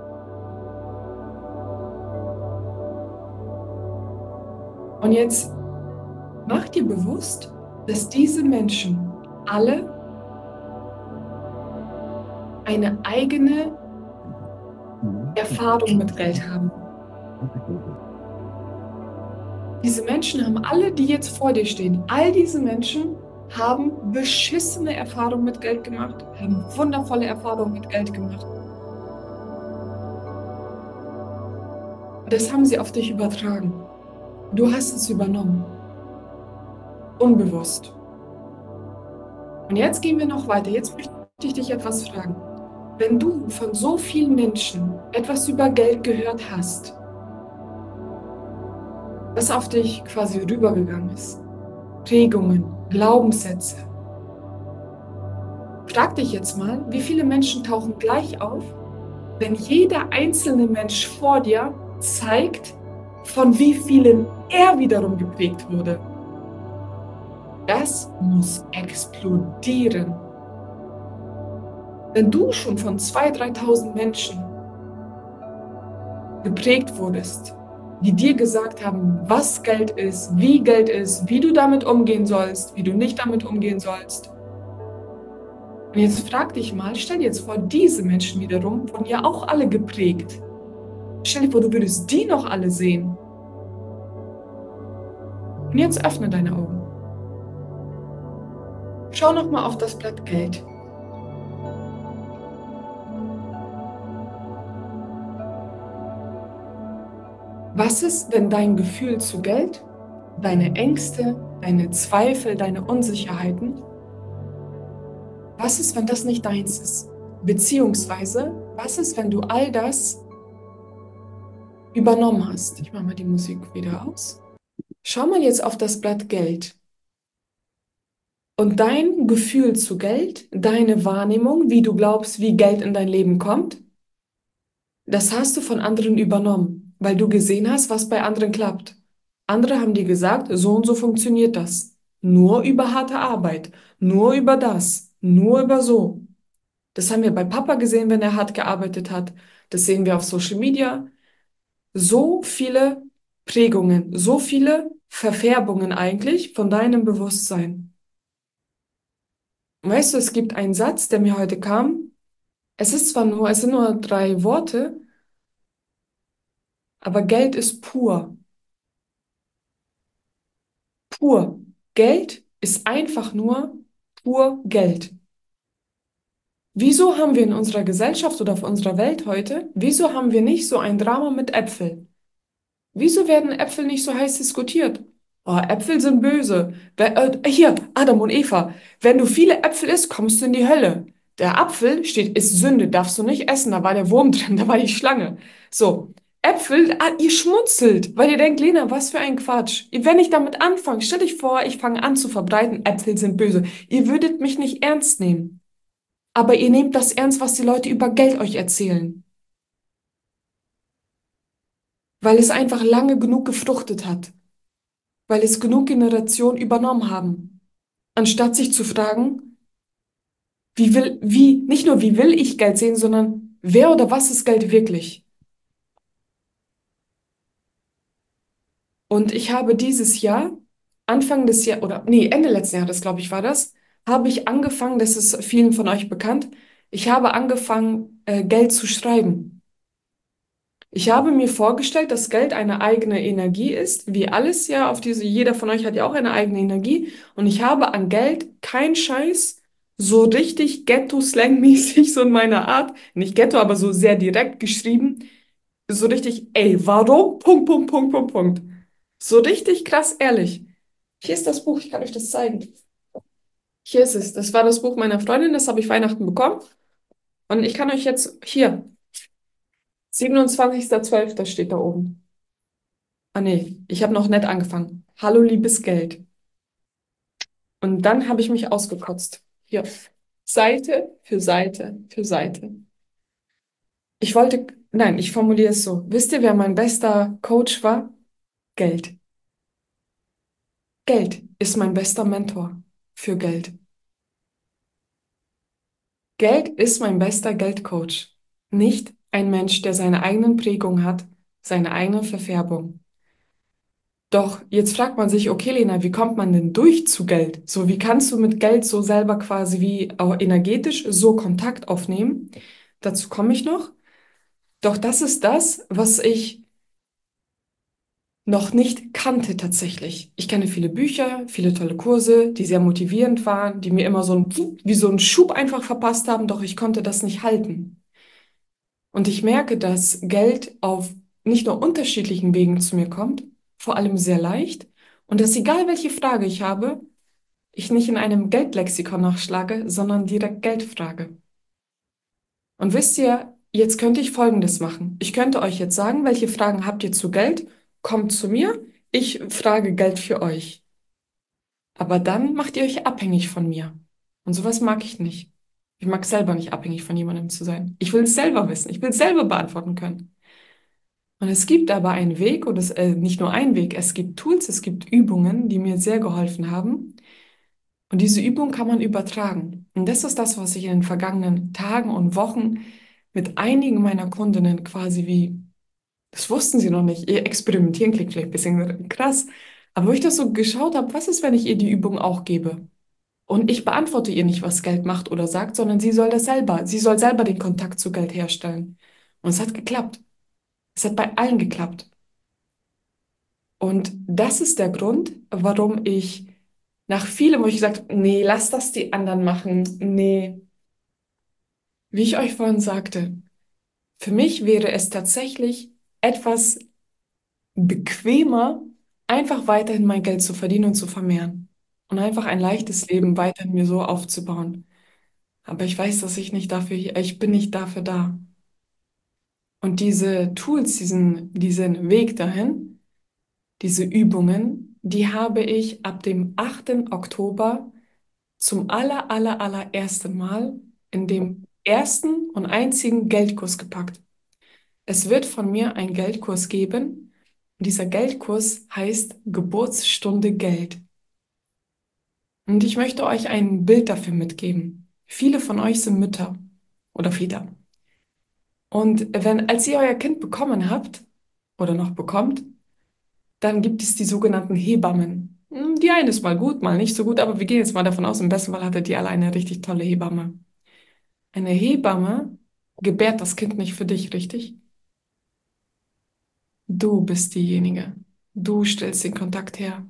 Und jetzt mach dir bewusst, dass diese Menschen alle eine eigene Erfahrung mit Geld haben. Diese Menschen haben alle, die jetzt vor dir stehen, all diese Menschen haben beschissene Erfahrungen mit Geld gemacht, haben wundervolle Erfahrungen mit Geld gemacht. Und das haben sie auf dich übertragen. Du hast es übernommen. Unbewusst. Und jetzt gehen wir noch weiter. Jetzt möchte ich dich etwas fragen. Wenn du von so vielen Menschen etwas über Geld gehört hast, das auf dich quasi rübergegangen ist, Prägungen, Glaubenssätze, frag dich jetzt mal, wie viele Menschen tauchen gleich auf, wenn jeder einzelne Mensch vor dir zeigt, von wie vielen er wiederum geprägt wurde. Das muss explodieren. Wenn du schon von 2.000, 3.000 Menschen geprägt wurdest, die dir gesagt haben, was Geld ist, wie du damit umgehen sollst, wie du nicht damit umgehen sollst. Und jetzt frag dich mal, stell dir jetzt vor, diese Menschen wiederum wurden ja auch alle geprägt. Stell dir vor, du würdest die noch alle sehen. Und jetzt öffne deine Augen. Schau noch mal auf das Blatt Geld. Was ist, wenn dein Gefühl zu Geld, deine Ängste, deine Zweifel, deine Unsicherheiten, was ist, wenn das nicht deins ist? Beziehungsweise, was ist, wenn du all das übernommen hast? Ich mache mal die Musik wieder aus. Schau mal jetzt auf das Blatt Geld. Und dein Gefühl zu Geld, deine Wahrnehmung, wie du glaubst, wie Geld in dein Leben kommt, das hast du von anderen übernommen, weil du gesehen hast, was bei anderen klappt. Andere haben dir gesagt, so und so funktioniert das. Nur über harte Arbeit, nur über das, nur über so. Das haben wir bei Papa gesehen, wenn er hart gearbeitet hat. Das sehen wir auf Social Media. So viele Prägungen, so viele Verfärbungen eigentlich von deinem Bewusstsein. Weißt du, es gibt einen Satz, der mir heute kam. Es sind nur 3 Worte, aber Geld ist pur. Pur. Geld ist einfach nur pur Geld. Wieso haben wir in unserer Gesellschaft oder auf unserer Welt heute, wieso haben wir nicht so ein Drama mit Äpfeln? Wieso werden Äpfel nicht so heiß diskutiert? Oh, Äpfel sind böse. Hier, Adam und Eva. Wenn du viele Äpfel isst, kommst du in die Hölle. Der Apfel steht, ist Sünde, darfst du nicht essen. Da war der Wurm drin, da war die Schlange. So, Äpfel, ihr schmunzelt, weil ihr denkt, Lena, was für ein Quatsch. Wenn ich damit anfange, stell dich vor, ich fange an zu verbreiten, Äpfel sind böse. Ihr würdet mich nicht ernst nehmen. Aber ihr nehmt das ernst, was die Leute über Geld euch erzählen. Weil es einfach lange genug gefruchtet hat. Weil es genug Generationen übernommen haben. Anstatt sich zu fragen, nicht nur wie will ich Geld sehen, sondern wer oder was ist Geld wirklich? Und ich habe dieses Jahr, Anfang des Jahres, oder nee, Ende letzten Jahres, glaube ich, war das, habe ich angefangen, das ist vielen von euch bekannt, ich habe angefangen, Geld zu schreiben. Ich habe mir vorgestellt, dass Geld eine eigene Energie ist, wie alles ja auf jeder von euch hat ja auch eine eigene Energie. Und ich habe an Geld kein Scheiß, so richtig Ghetto-Slang-mäßig, so in meiner Art, nicht Ghetto, aber so sehr direkt geschrieben, so richtig, ey, warum? Punkt, Punkt, Punkt, Punkt, Punkt. So richtig krass ehrlich. Hier ist das Buch, ich kann euch das zeigen. Hier ist es. Das war das Buch meiner Freundin, das habe ich Weihnachten bekommen. Und ich kann euch jetzt, hier, 27.12. steht da oben. Ah nee, ich habe noch nett angefangen. Hallo, liebes Geld. Und dann habe ich mich ausgekotzt. Hier, Seite für Seite für Seite. Nein, ich formuliere es so. Wisst ihr, wer mein bester Coach war? Geld. Geld ist mein bester Mentor für Geld. Geld ist mein bester Geldcoach. Nicht ein Mensch, der seine eigenen Prägungen hat, seine eigene Verfärbung. Doch jetzt fragt man sich, okay, Lena, wie kommt man denn durch zu Geld? So, wie kannst du mit Geld so selber quasi wie auch energetisch so Kontakt aufnehmen? Dazu komme ich noch. Doch das ist das, was ich noch nicht kannte tatsächlich. Ich kenne viele Bücher, viele tolle Kurse, die sehr motivierend waren, die mir immer wie so einen Schub einfach verpasst haben, doch ich konnte das nicht halten. Und ich merke, dass Geld auf nicht nur unterschiedlichen Wegen zu mir kommt, vor allem sehr leicht, und dass egal welche Frage ich habe, ich nicht in einem Geldlexikon nachschlage, sondern direkt Geld frage. Und wisst ihr, jetzt könnte ich Folgendes machen. Ich könnte euch jetzt sagen, welche Fragen habt ihr zu Geld? Kommt zu mir, ich frage Geld für euch. Aber dann macht ihr euch abhängig von mir. Und sowas mag ich nicht. Ich mag selber nicht abhängig von jemandem zu sein. Ich will es selber wissen. Ich will es selber beantworten können. Und es gibt aber einen Weg, und nicht nur einen Weg, es gibt Tools, es gibt Übungen, die mir sehr geholfen haben. Und diese Übung kann man übertragen. Und das ist das, was ich in den vergangenen Tagen und Wochen mit einigen meiner Kundinnen quasi wie Das wussten sie noch nicht. Ihr Experimentieren klingt vielleicht ein bisschen krass. Aber wo ich das so geschaut habe, was ist, wenn ich ihr die Übung auch gebe? Und ich beantworte ihr nicht, was Geld macht oder sagt, sondern sie soll das selber. Sie soll selber den Kontakt zu Geld herstellen. Und es hat geklappt. Es hat bei allen geklappt. Und das ist der Grund, warum ich nach vielem, wo ich gesagt habe, nee, lass das die anderen machen. Nee, wie ich euch vorhin sagte, für mich wäre es tatsächlich etwas bequemer, einfach weiterhin mein Geld zu verdienen und zu vermehren. Und einfach ein leichtes Leben weiterhin mir so aufzubauen. Aber ich weiß, dass ich nicht dafür hier, ich bin nicht dafür da. Und diese Tools, diesen Weg dahin, diese Übungen, die habe ich ab dem 8. Oktober zum allerersten Mal in dem ersten und einzigen Geldkurs gepackt. Es wird von mir einen Geldkurs geben. Und dieser Geldkurs heißt Geburtsstunde Geld. Und ich möchte euch ein Bild dafür mitgeben. Viele von euch sind Mütter oder Väter. Und als ihr euer Kind bekommen habt oder noch bekommt, dann gibt es die sogenannten Hebammen. Die eine ist mal gut, mal nicht so gut, aber wir gehen jetzt mal davon aus, im besten Fall hattet ihr alle eine richtig tolle Hebamme. Eine Hebamme gebärt das Kind nicht für dich, richtig? Du bist diejenige. Du stellst den Kontakt her.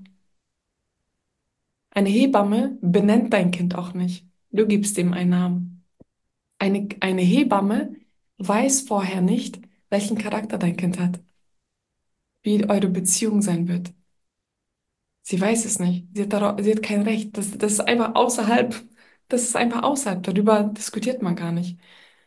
Eine Hebamme benennt dein Kind auch nicht. Du gibst ihm einen Namen. Eine Hebamme weiß vorher nicht, welchen Charakter dein Kind hat, wie eure Beziehung sein wird. Sie weiß es nicht. Sie hat kein Recht. Das ist einfach außerhalb. Das ist einfach außerhalb. Darüber diskutiert man gar nicht.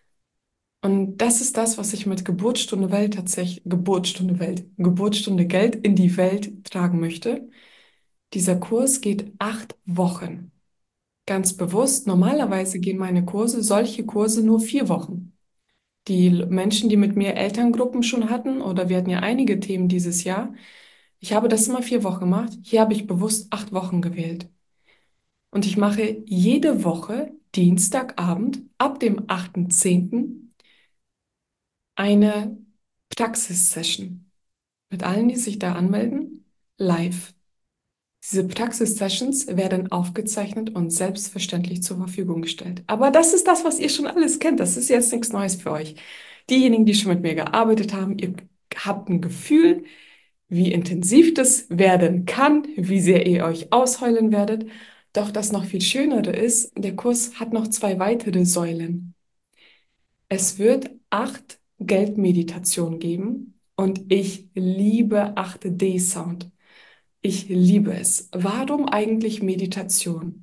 Und das ist das, was ich mit Geburtsstunde Welt tatsächlich, Geburtsstunde Welt, Geburtsstunde Geld in die Welt tragen möchte. Dieser Kurs geht 8 Wochen. Ganz bewusst, normalerweise gehen meine Kurse, solche Kurse nur 4 Wochen. Die Menschen, die mit mir Elterngruppen schon hatten, oder wir hatten ja einige Themen dieses Jahr, ich habe das immer 4 Wochen gemacht. Hier habe ich bewusst 8 Wochen gewählt. Und ich mache jede Woche Dienstagabend ab dem 8.10. eine Praxissession mit allen, die sich da anmelden, live. Diese Praxissessions werden aufgezeichnet und selbstverständlich zur Verfügung gestellt. Aber das ist das, was ihr schon alles kennt. Das ist jetzt nichts Neues für euch. Diejenigen, die schon mit mir gearbeitet haben, ihr habt ein Gefühl, wie intensiv das werden kann, wie sehr ihr euch ausheulen werdet. Doch das noch viel Schönere ist, der Kurs hat noch zwei weitere Säulen. Es wird 8 Geldmeditationen geben und ich liebe 8D-Sound. Ich liebe es. Warum eigentlich Meditation?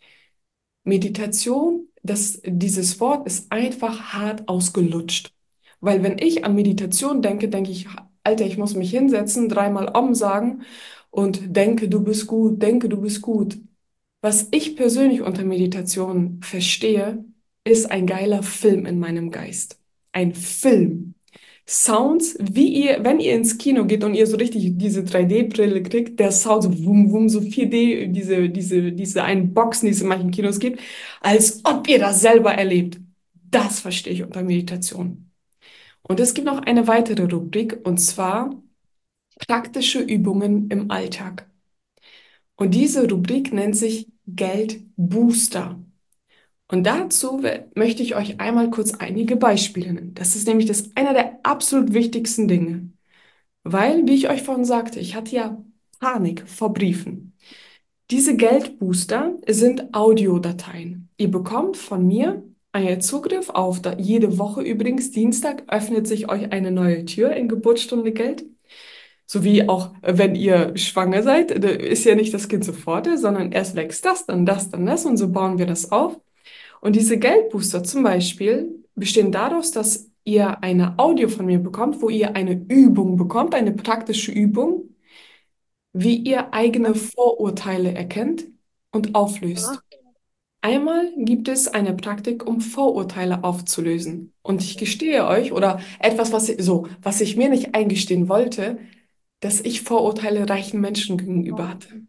Meditation, dieses Wort ist einfach hart ausgelutscht. Weil wenn ich an Meditation denke, denke ich, Alter, ich muss mich hinsetzen, dreimal Om sagen und denke, du bist gut, denke, du bist gut. Was ich persönlich unter Meditation verstehe, ist ein geiler Film in meinem Geist. Ein Film. Sounds, wenn ihr ins Kino geht und ihr so richtig diese 3D-Brille kriegt, der Sound so wum, wum, so 4D, diese einen Boxen, die es in manchen Kinos gibt, als ob ihr das selber erlebt. Das verstehe ich unter Meditation. Und es gibt noch eine weitere Rubrik, und zwar praktische Übungen im Alltag. Und diese Rubrik nennt sich Geldbooster. Und dazu möchte ich euch einmal kurz einige Beispiele nennen. Das ist nämlich einer der absolut wichtigsten Dinge. Weil, wie ich euch vorhin sagte, ich hatte ja Panik vor Briefen. Diese Geldbooster sind Audiodateien. Ihr bekommt von mir einen Zugriff auf, jede Woche übrigens, Dienstag öffnet sich euch eine neue Tür in Geburtsstunde Geld. Sowie auch, wenn ihr schwanger seid, da ist ja nicht das Kind sofort, sondern erst wächst das, dann das und so bauen wir das auf. Und diese Geldbooster zum Beispiel bestehen daraus, dass ihr eine Audio von mir bekommt, wo ihr eine Übung bekommt, eine praktische Übung, wie ihr eigene Vorurteile erkennt und auflöst. Einmal gibt es eine Praktik, um Vorurteile aufzulösen. Und ich gestehe euch, oder etwas, was ich mir nicht eingestehen wollte, dass ich Vorurteile reichen Menschen gegenüber hatte.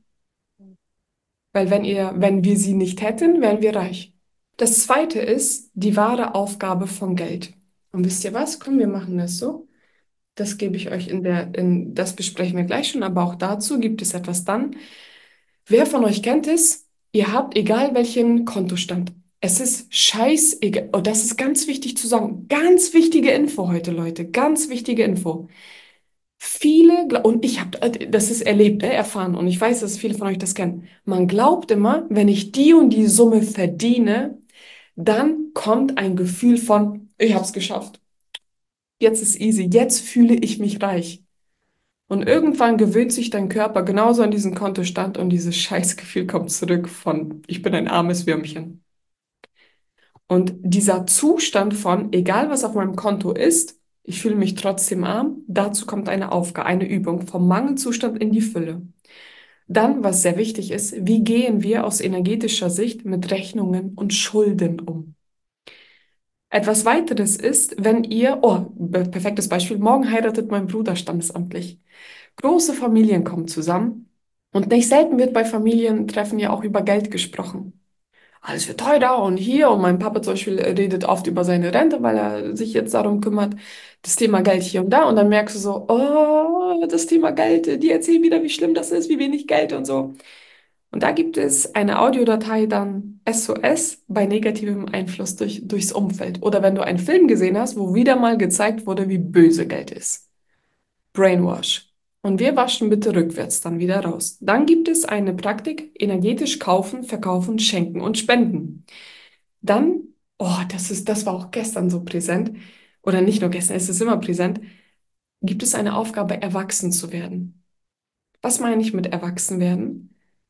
Weil wenn wir sie nicht hätten, wären wir reich. Das zweite ist die wahre Aufgabe von Geld. Und wisst ihr was? Komm, wir machen das so. Das gebe ich euch das besprechen wir gleich schon, aber auch dazu gibt es etwas dann. Wer von euch kennt es? Ihr habt, egal welchen Kontostand, es ist scheißegal. Oh, das ist ganz wichtig zu sagen. Ganz wichtige Info heute, Leute. Ganz wichtige Info. Und ich habe das ist erlebt, erfahren, und ich weiß, dass viele von euch das kennen. Man glaubt immer, wenn ich die und die Summe verdiene, dann kommt ein Gefühl von, ich habe es geschafft. Jetzt ist easy. Jetzt fühle ich mich reich. Und irgendwann gewöhnt sich dein Körper genauso an diesen Kontostand und dieses Scheißgefühl kommt zurück von, ich bin ein armes Würmchen. Und dieser Zustand von, egal was auf meinem Konto ist, ich fühle mich trotzdem arm, dazu kommt eine Aufgabe, eine Übung vom Mangelzustand in die Fülle. Dann, was sehr wichtig ist, wie gehen wir aus energetischer Sicht mit Rechnungen und Schulden um? Etwas weiteres ist, wenn ihr, oh, perfektes Beispiel, morgen heiratet mein Bruder standesamtlich. Große Familien kommen zusammen und nicht selten wird bei Familientreffen ja auch über Geld gesprochen. Alles wird teurer und hier, und mein Papa zum Beispiel redet oft über seine Rente, weil er sich jetzt darum kümmert, das Thema Geld hier und da, und dann merkst du so, oh, das Thema Geld, die erzählen wieder, wie schlimm das ist, wie wenig Geld und so. Und da gibt es eine Audiodatei dann SOS bei negativem Einfluss durchs Umfeld. Oder wenn du einen Film gesehen hast, wo wieder mal gezeigt wurde, wie böse Geld ist. Brainwash. Und wir waschen bitte rückwärts dann wieder raus. Dann gibt es eine Praktik, energetisch kaufen, verkaufen, schenken und spenden. Dann, oh, das war auch gestern so präsent, oder nicht nur gestern, es ist immer präsent, gibt es eine Aufgabe, erwachsen zu werden. Was meine ich mit erwachsen werden?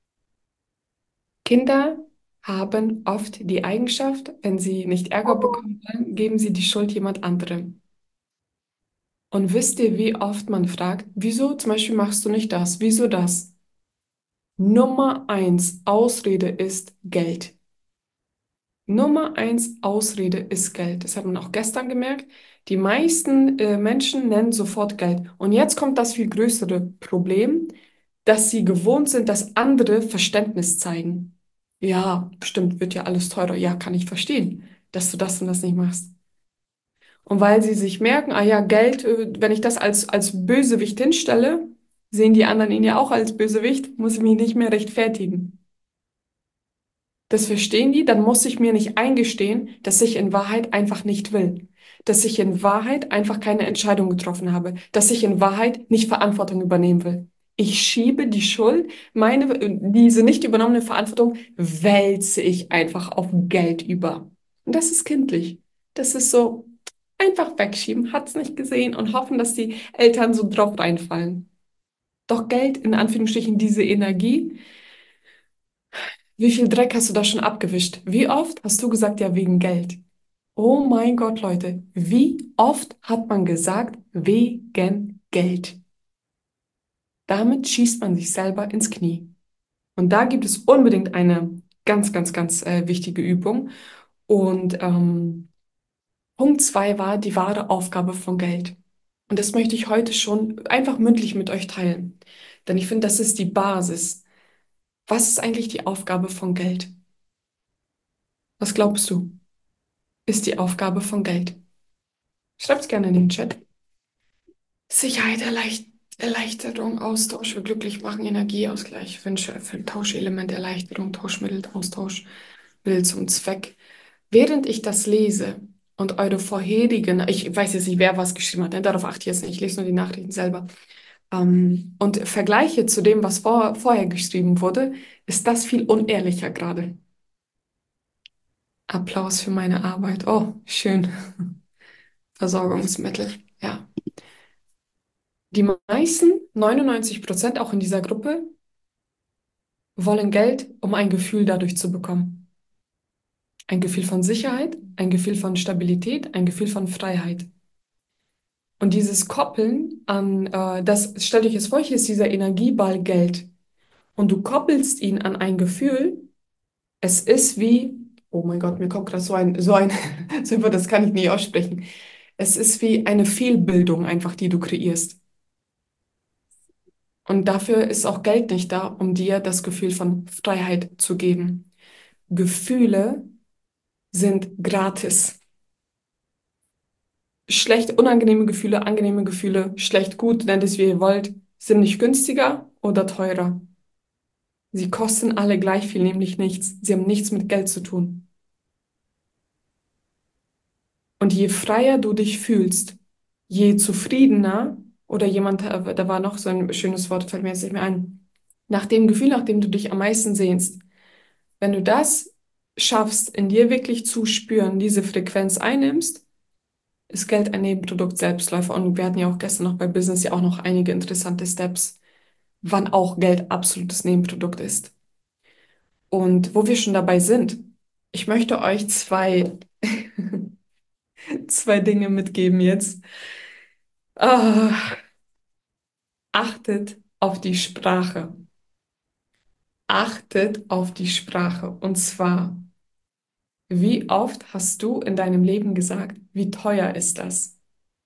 Kinder haben oft die Eigenschaft, wenn sie nicht Ärger bekommen wollen, geben sie die Schuld jemand anderem. Und wisst ihr, wie oft man fragt, wieso zum Beispiel machst du nicht das? Wieso das? Nummer eins Ausrede ist Geld. Nummer eins Ausrede ist Geld. Das hat man auch gestern gemerkt. Die meisten Menschen nennen sofort Geld. Und jetzt kommt das viel größere Problem, dass sie gewohnt sind, dass andere Verständnis zeigen. Ja, bestimmt wird ja alles teurer. Ja, kann ich verstehen, dass du das und das nicht machst. Und weil sie sich merken, ah ja, Geld, wenn ich das als Bösewicht hinstelle, sehen die anderen ihn ja auch als Bösewicht, muss ich mich nicht mehr rechtfertigen. Das verstehen die, dann muss ich mir nicht eingestehen, dass ich in Wahrheit einfach nicht will. Dass ich in Wahrheit einfach keine Entscheidung getroffen habe. Dass ich in Wahrheit nicht Verantwortung übernehmen will. Ich schiebe die Schuld, diese nicht übernommene Verantwortung wälze ich einfach auf Geld über. Und das ist kindlich. Das ist so einfach wegschieben, hat's nicht gesehen und hoffen, dass die Eltern so drauf reinfallen. Doch Geld, in Anführungsstrichen, diese Energie, wie viel Dreck hast du da schon abgewischt? Wie oft hast du gesagt, ja, wegen Geld? Oh mein Gott, Leute, wie oft hat man gesagt, wegen Geld? Damit schießt man sich selber ins Knie. Und da gibt es unbedingt eine ganz, ganz, ganz wichtige Übung. Und Punkt zwei war die wahre Aufgabe von Geld. Und das möchte ich heute schon einfach mündlich mit euch teilen. Denn ich finde, das ist die Basis. Was ist eigentlich die Aufgabe von Geld? Was glaubst du, ist die Aufgabe von Geld? Schreibt's gerne in den Chat. Sicherheit, Erleichterung, Austausch, wir glücklich machen, Energieausgleich, Wünsche erfüllen, Tauschelement, Erleichterung, Tauschmittel, Austausch, Mittel zum Zweck. Während ich das lese und eure vorherigen, ich weiß jetzt nicht, wer was geschrieben hat, ne? Darauf achte ich jetzt nicht, ich lese nur die Nachrichten selber, und vergleiche zu dem, was vorher geschrieben wurde, ist das viel unehrlicher gerade. Applaus für meine Arbeit. Oh, schön. Versorgungsmittel. Ja. Die meisten, 99% auch in dieser Gruppe, wollen Geld, um ein Gefühl dadurch zu bekommen. Ein Gefühl von Sicherheit, ein Gefühl von Stabilität, ein Gefühl von Freiheit. Und dieses Koppeln an, stellt euch jetzt vor, hier ist dieser Energieball Geld. Und du koppelst ihn an ein Gefühl, es ist wie, oh mein Gott, mir kommt gerade so ein Wort, das kann ich nicht aussprechen. Es ist wie eine Fehlbildung einfach, die du kreierst. Und dafür ist auch Geld nicht da, um dir das Gefühl von Freiheit zu geben. Gefühle sind gratis. Schlecht, unangenehme Gefühle, angenehme Gefühle, schlecht, gut, nennt es wie ihr wollt, sind nicht günstiger oder teurer. Sie kosten alle gleich viel, nämlich nichts. Sie haben nichts mit Geld zu tun. Und je freier du dich fühlst, je zufriedener, oder jemand, da war noch so ein schönes Wort, fällt mir jetzt nicht mehr ein, nach dem Gefühl, nach dem du dich am meisten sehnst, wenn du das schaffst, in dir wirklich zu spüren, diese Frequenz einnimmst, ist Geld ein Nebenprodukt, Selbstläufer. Und wir hatten ja auch gestern noch bei Business ja auch noch einige interessante Steps, wann auch Geld absolutes Nebenprodukt ist. Und wo wir schon dabei sind, ich möchte euch zwei Dinge mitgeben jetzt. Ah, achtet auf die Sprache. Achtet auf die Sprache. Und zwar, wie oft hast du in deinem Leben gesagt, wie teuer ist das?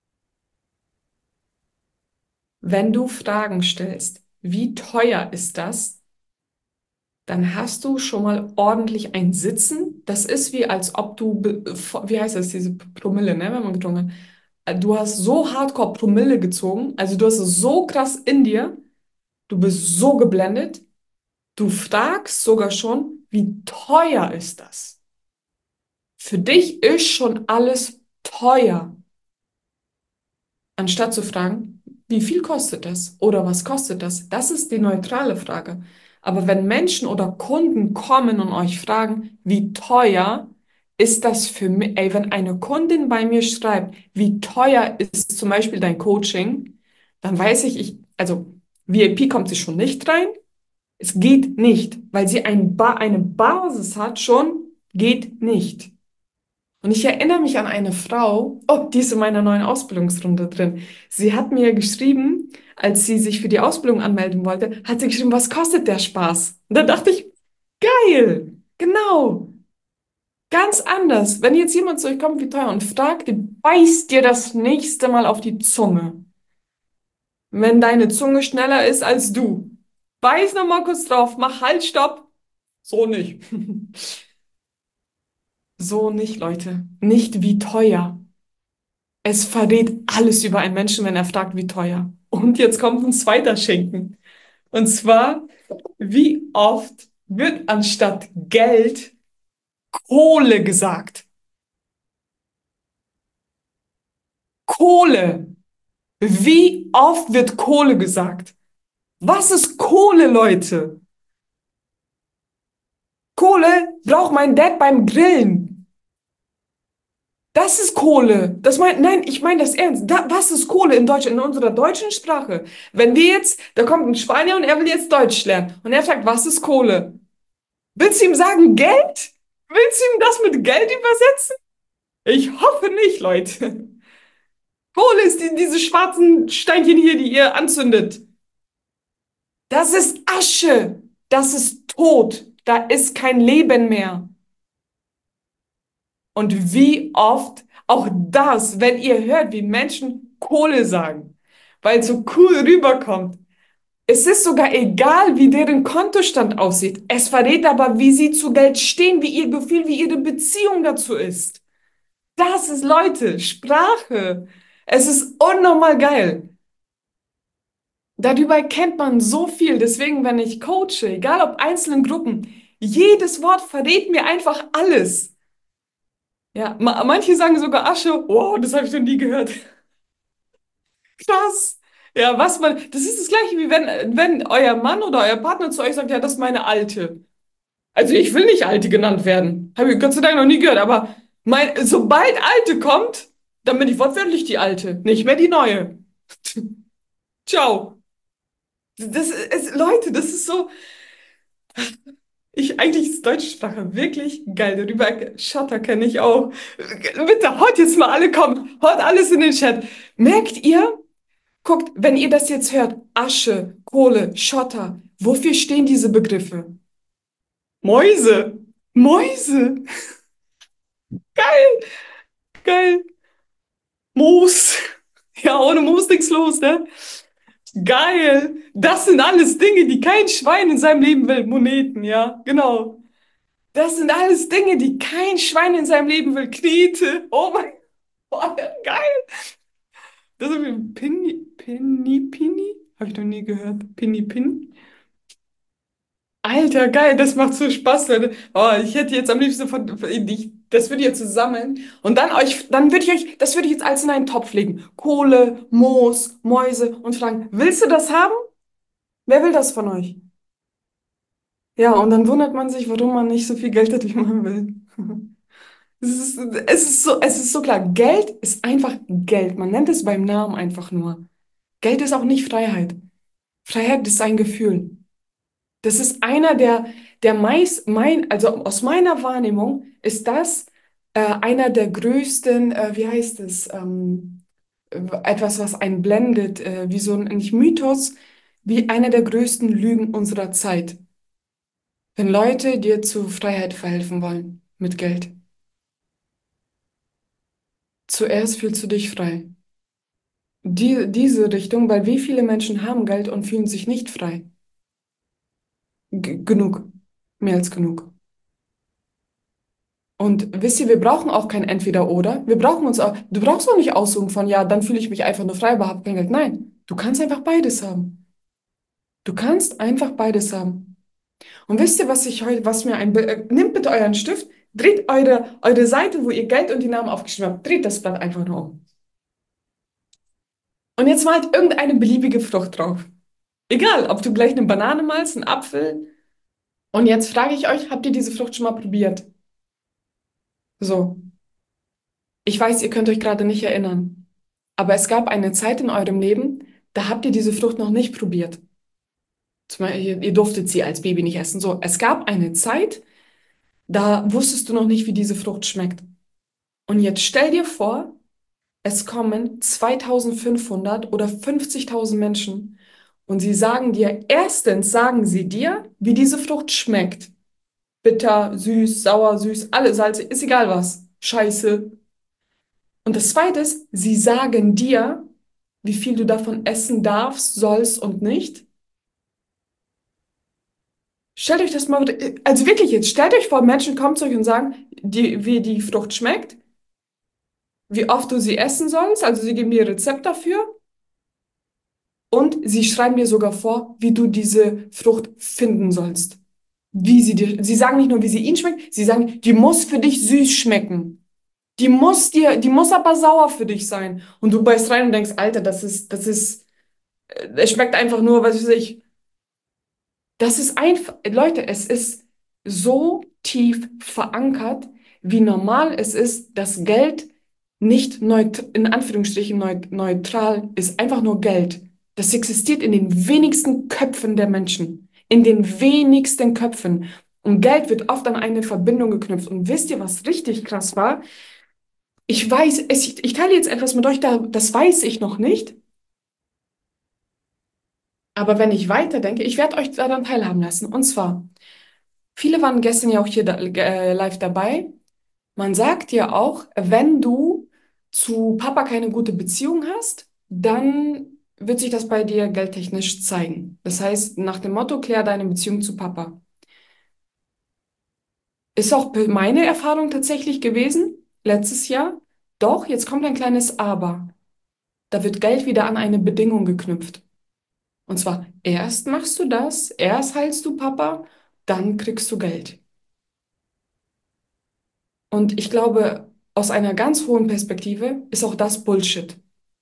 Wenn du Fragen stellst, wie teuer ist das, dann hast du schon mal ordentlich ein Sitzen. Das ist wie als ob du, wie heißt das, diese Promille, ne, wenn man getrunken hat. Du hast so hardcore Promille gezogen, also du hast es so krass in dir, du bist so geblendet, du fragst sogar schon, wie teuer ist das? Für dich ist schon alles teuer. Anstatt zu fragen, wie viel kostet das oder was kostet das? Das ist die neutrale Frage. Aber wenn Menschen oder Kunden kommen und euch fragen, wie teuer ist das für mich? Ey, wenn eine Kundin bei mir schreibt, wie teuer ist zum Beispiel dein Coaching, dann weiß also VIP kommt sie schon nicht rein. Es geht nicht, weil sie eine Basis hat schon, geht nicht. Und ich erinnere mich an eine Frau, oh, die ist in meiner neuen Ausbildungsrunde drin. Sie hat mir geschrieben, als sie sich für die Ausbildung anmelden wollte, hat sie geschrieben, was kostet der Spaß? Und da dachte ich, geil, genau, ganz anders. Wenn jetzt jemand zu euch kommt, wie teuer, und fragt, beißt dir das nächste Mal auf die Zunge, wenn deine Zunge schneller ist als du. Beiß noch mal kurz drauf, mach Halt, Stopp. So nicht. So nicht, Leute. Nicht wie teuer. Es verrät alles über einen Menschen, wenn er fragt, wie teuer. Und jetzt kommt ein zweiter Schinken. Und zwar, wie oft wird anstatt Geld Kohle gesagt? Kohle. Wie oft wird Kohle gesagt? Was ist Kohle, Leute? Kohle braucht mein Dad beim Grillen. Das ist Kohle. Nein, ich meine das ernst. Was ist Kohle in Deutsch, in unserer deutschen Sprache? Wenn wir jetzt, da kommt ein Spanier und er will jetzt Deutsch lernen und er fragt, was ist Kohle? Willst du ihm sagen Geld? Willst du ihm das mit Geld übersetzen? Ich hoffe nicht, Leute. Kohle ist diese schwarzen Steinchen hier, die ihr anzündet. Das ist Asche. Das ist Tod. Da ist kein Leben mehr. Und wie oft auch das, wenn ihr hört, wie Menschen Kohle sagen, weil es so cool rüberkommt. Es ist sogar egal, wie deren Kontostand aussieht. Es verrät aber, wie sie zu Geld stehen, wie ihr Gefühl, wie ihre Beziehung dazu ist. Das ist, Leute, Sprache. Es ist unnormal geil. Darüber erkennt man so viel. Deswegen, wenn ich coache, egal ob einzelnen Gruppen, jedes Wort verrät mir einfach alles. Ja, manche sagen sogar Asche. Wow, das habe ich noch nie gehört. Krass. Ja, das ist das Gleiche, wie wenn euer Mann oder euer Partner zu euch sagt, ja, das ist meine Alte. Also ich will nicht Alte genannt werden. Habe ich Gott sei Dank noch nie gehört, aber sobald Alte kommt, dann bin ich wortwörtlich die Alte, nicht mehr die Neue. Ciao. Leute, das ist so, eigentlich ist deutsche Sprache wirklich geil. Darüber Shutter kenne ich auch. Bitte, haut jetzt mal alle, kommt, haut alles in den Chat. Merkt ihr? Guckt, wenn ihr das jetzt hört, Asche, Kohle, Schotter, wofür stehen diese Begriffe? Mäuse. Mäuse. Geil, geil. Moos. Ja, ohne Moos nichts los, ne? Geil. Das sind alles Dinge, die kein Schwein in seinem Leben will. Moneten, ja, genau. Das sind alles Dinge, die kein Schwein in seinem Leben will. Knete. Oh mein. Boah, geil. Das ist wie Pini. Habe ich noch nie gehört. Pini. Alter, geil, das macht so Spaß, Leute. Oh, ich hätte jetzt am liebsten das würde ihr zusammen und dann würde ich euch, das würde ich jetzt alles in einen Topf legen. Kohle, Moos, Mäuse und fragen, willst du das haben? Wer will das von euch? Ja, und dann wundert man sich, warum man nicht so viel Geld hat, wie man will. Es ist so klar. Geld ist einfach Geld. Man nennt es beim Namen einfach nur. Geld ist auch nicht Freiheit. Freiheit ist ein Gefühl. Das ist einer also aus meiner Wahrnehmung ist das einer der größten, wie heißt es, etwas, was einen blendet, wie so ein, nicht Mythos, wie einer der größten Lügen unserer Zeit. Wenn Leute dir zu Freiheit verhelfen wollen mit Geld, zuerst fühlst du dich frei. Diese Richtung, weil wie viele Menschen haben Geld und fühlen sich nicht frei? Genug, mehr als genug. Und wisst ihr, wir brauchen auch kein Entweder-Oder. Wir brauchen uns auch, du brauchst auch nicht aussuchen von, ja, dann fühle ich mich einfach nur frei, aber habe kein Geld. Nein, du kannst einfach beides haben. Du kannst einfach beides haben. Und wisst ihr, nehmt bitte euren Stift, dreht eure Seite, wo ihr Geld und die Namen aufgeschrieben habt, dreht das Blatt einfach nur um. Und jetzt malt irgendeine beliebige Frucht drauf. Egal, ob du gleich eine Banane malst, einen Apfel. Und jetzt frage ich euch, habt ihr diese Frucht schon mal probiert? So, ich weiß, ihr könnt euch gerade nicht erinnern. Aber es gab eine Zeit in eurem Leben, da habt ihr diese Frucht noch nicht probiert. Zum Beispiel, ihr durftet sie als Baby nicht essen. So, es gab eine Zeit, da wusstest du noch nicht, wie diese Frucht schmeckt. Und jetzt stell dir vor, es kommen 2500 oder 50.000 Menschen und sie sagen dir, erstens sagen sie dir, wie diese Frucht schmeckt. Bitter, süß, sauer, süß, alle Salze, ist egal was. Scheiße. Und das Zweite ist, sie sagen dir, wie viel du davon essen darfst, sollst und nicht. Stellt euch das mal, also wirklich jetzt, stellt euch vor, Menschen kommen zu euch und sagen, wie die Frucht schmeckt, wie oft du sie essen sollst, also sie geben dir ein Rezept dafür und sie schreiben dir sogar vor, wie du diese Frucht finden sollst. Sie sagen nicht nur, wie sie ihnen schmeckt, sie sagen, die muss für dich süß schmecken. Die muss aber sauer für dich sein. Und du beißt rein und denkst, Alter, es schmeckt einfach nur, was weiß ich. Das ist einfach, Leute, es ist so tief verankert, wie normal es ist, dass Geld nicht in Anführungsstrichen neutral ist, einfach nur Geld. Das existiert in den wenigsten Köpfen der Menschen. In den wenigsten Köpfen. Und Geld wird oft an eine Verbindung geknüpft. Und wisst ihr, was richtig krass war? Ich teile jetzt etwas mit euch, das weiß ich noch nicht. Aber wenn ich weiterdenke, ich werde euch daran teilhaben lassen. Und zwar, viele waren gestern ja auch hier live dabei. Man sagt ja auch, wenn du zu Papa keine gute Beziehung hast, dann wird sich das bei dir geldtechnisch zeigen. Das heißt, nach dem Motto, klär deine Beziehung zu Papa. Ist auch meine Erfahrung tatsächlich gewesen, letztes Jahr. Doch, jetzt kommt ein kleines Aber. Da wird Geld wieder an eine Bedingung geknüpft. Und zwar, erst machst du das, erst heilst du Papa, dann kriegst du Geld. Und ich glaube, aus einer ganz hohen Perspektive ist auch das Bullshit,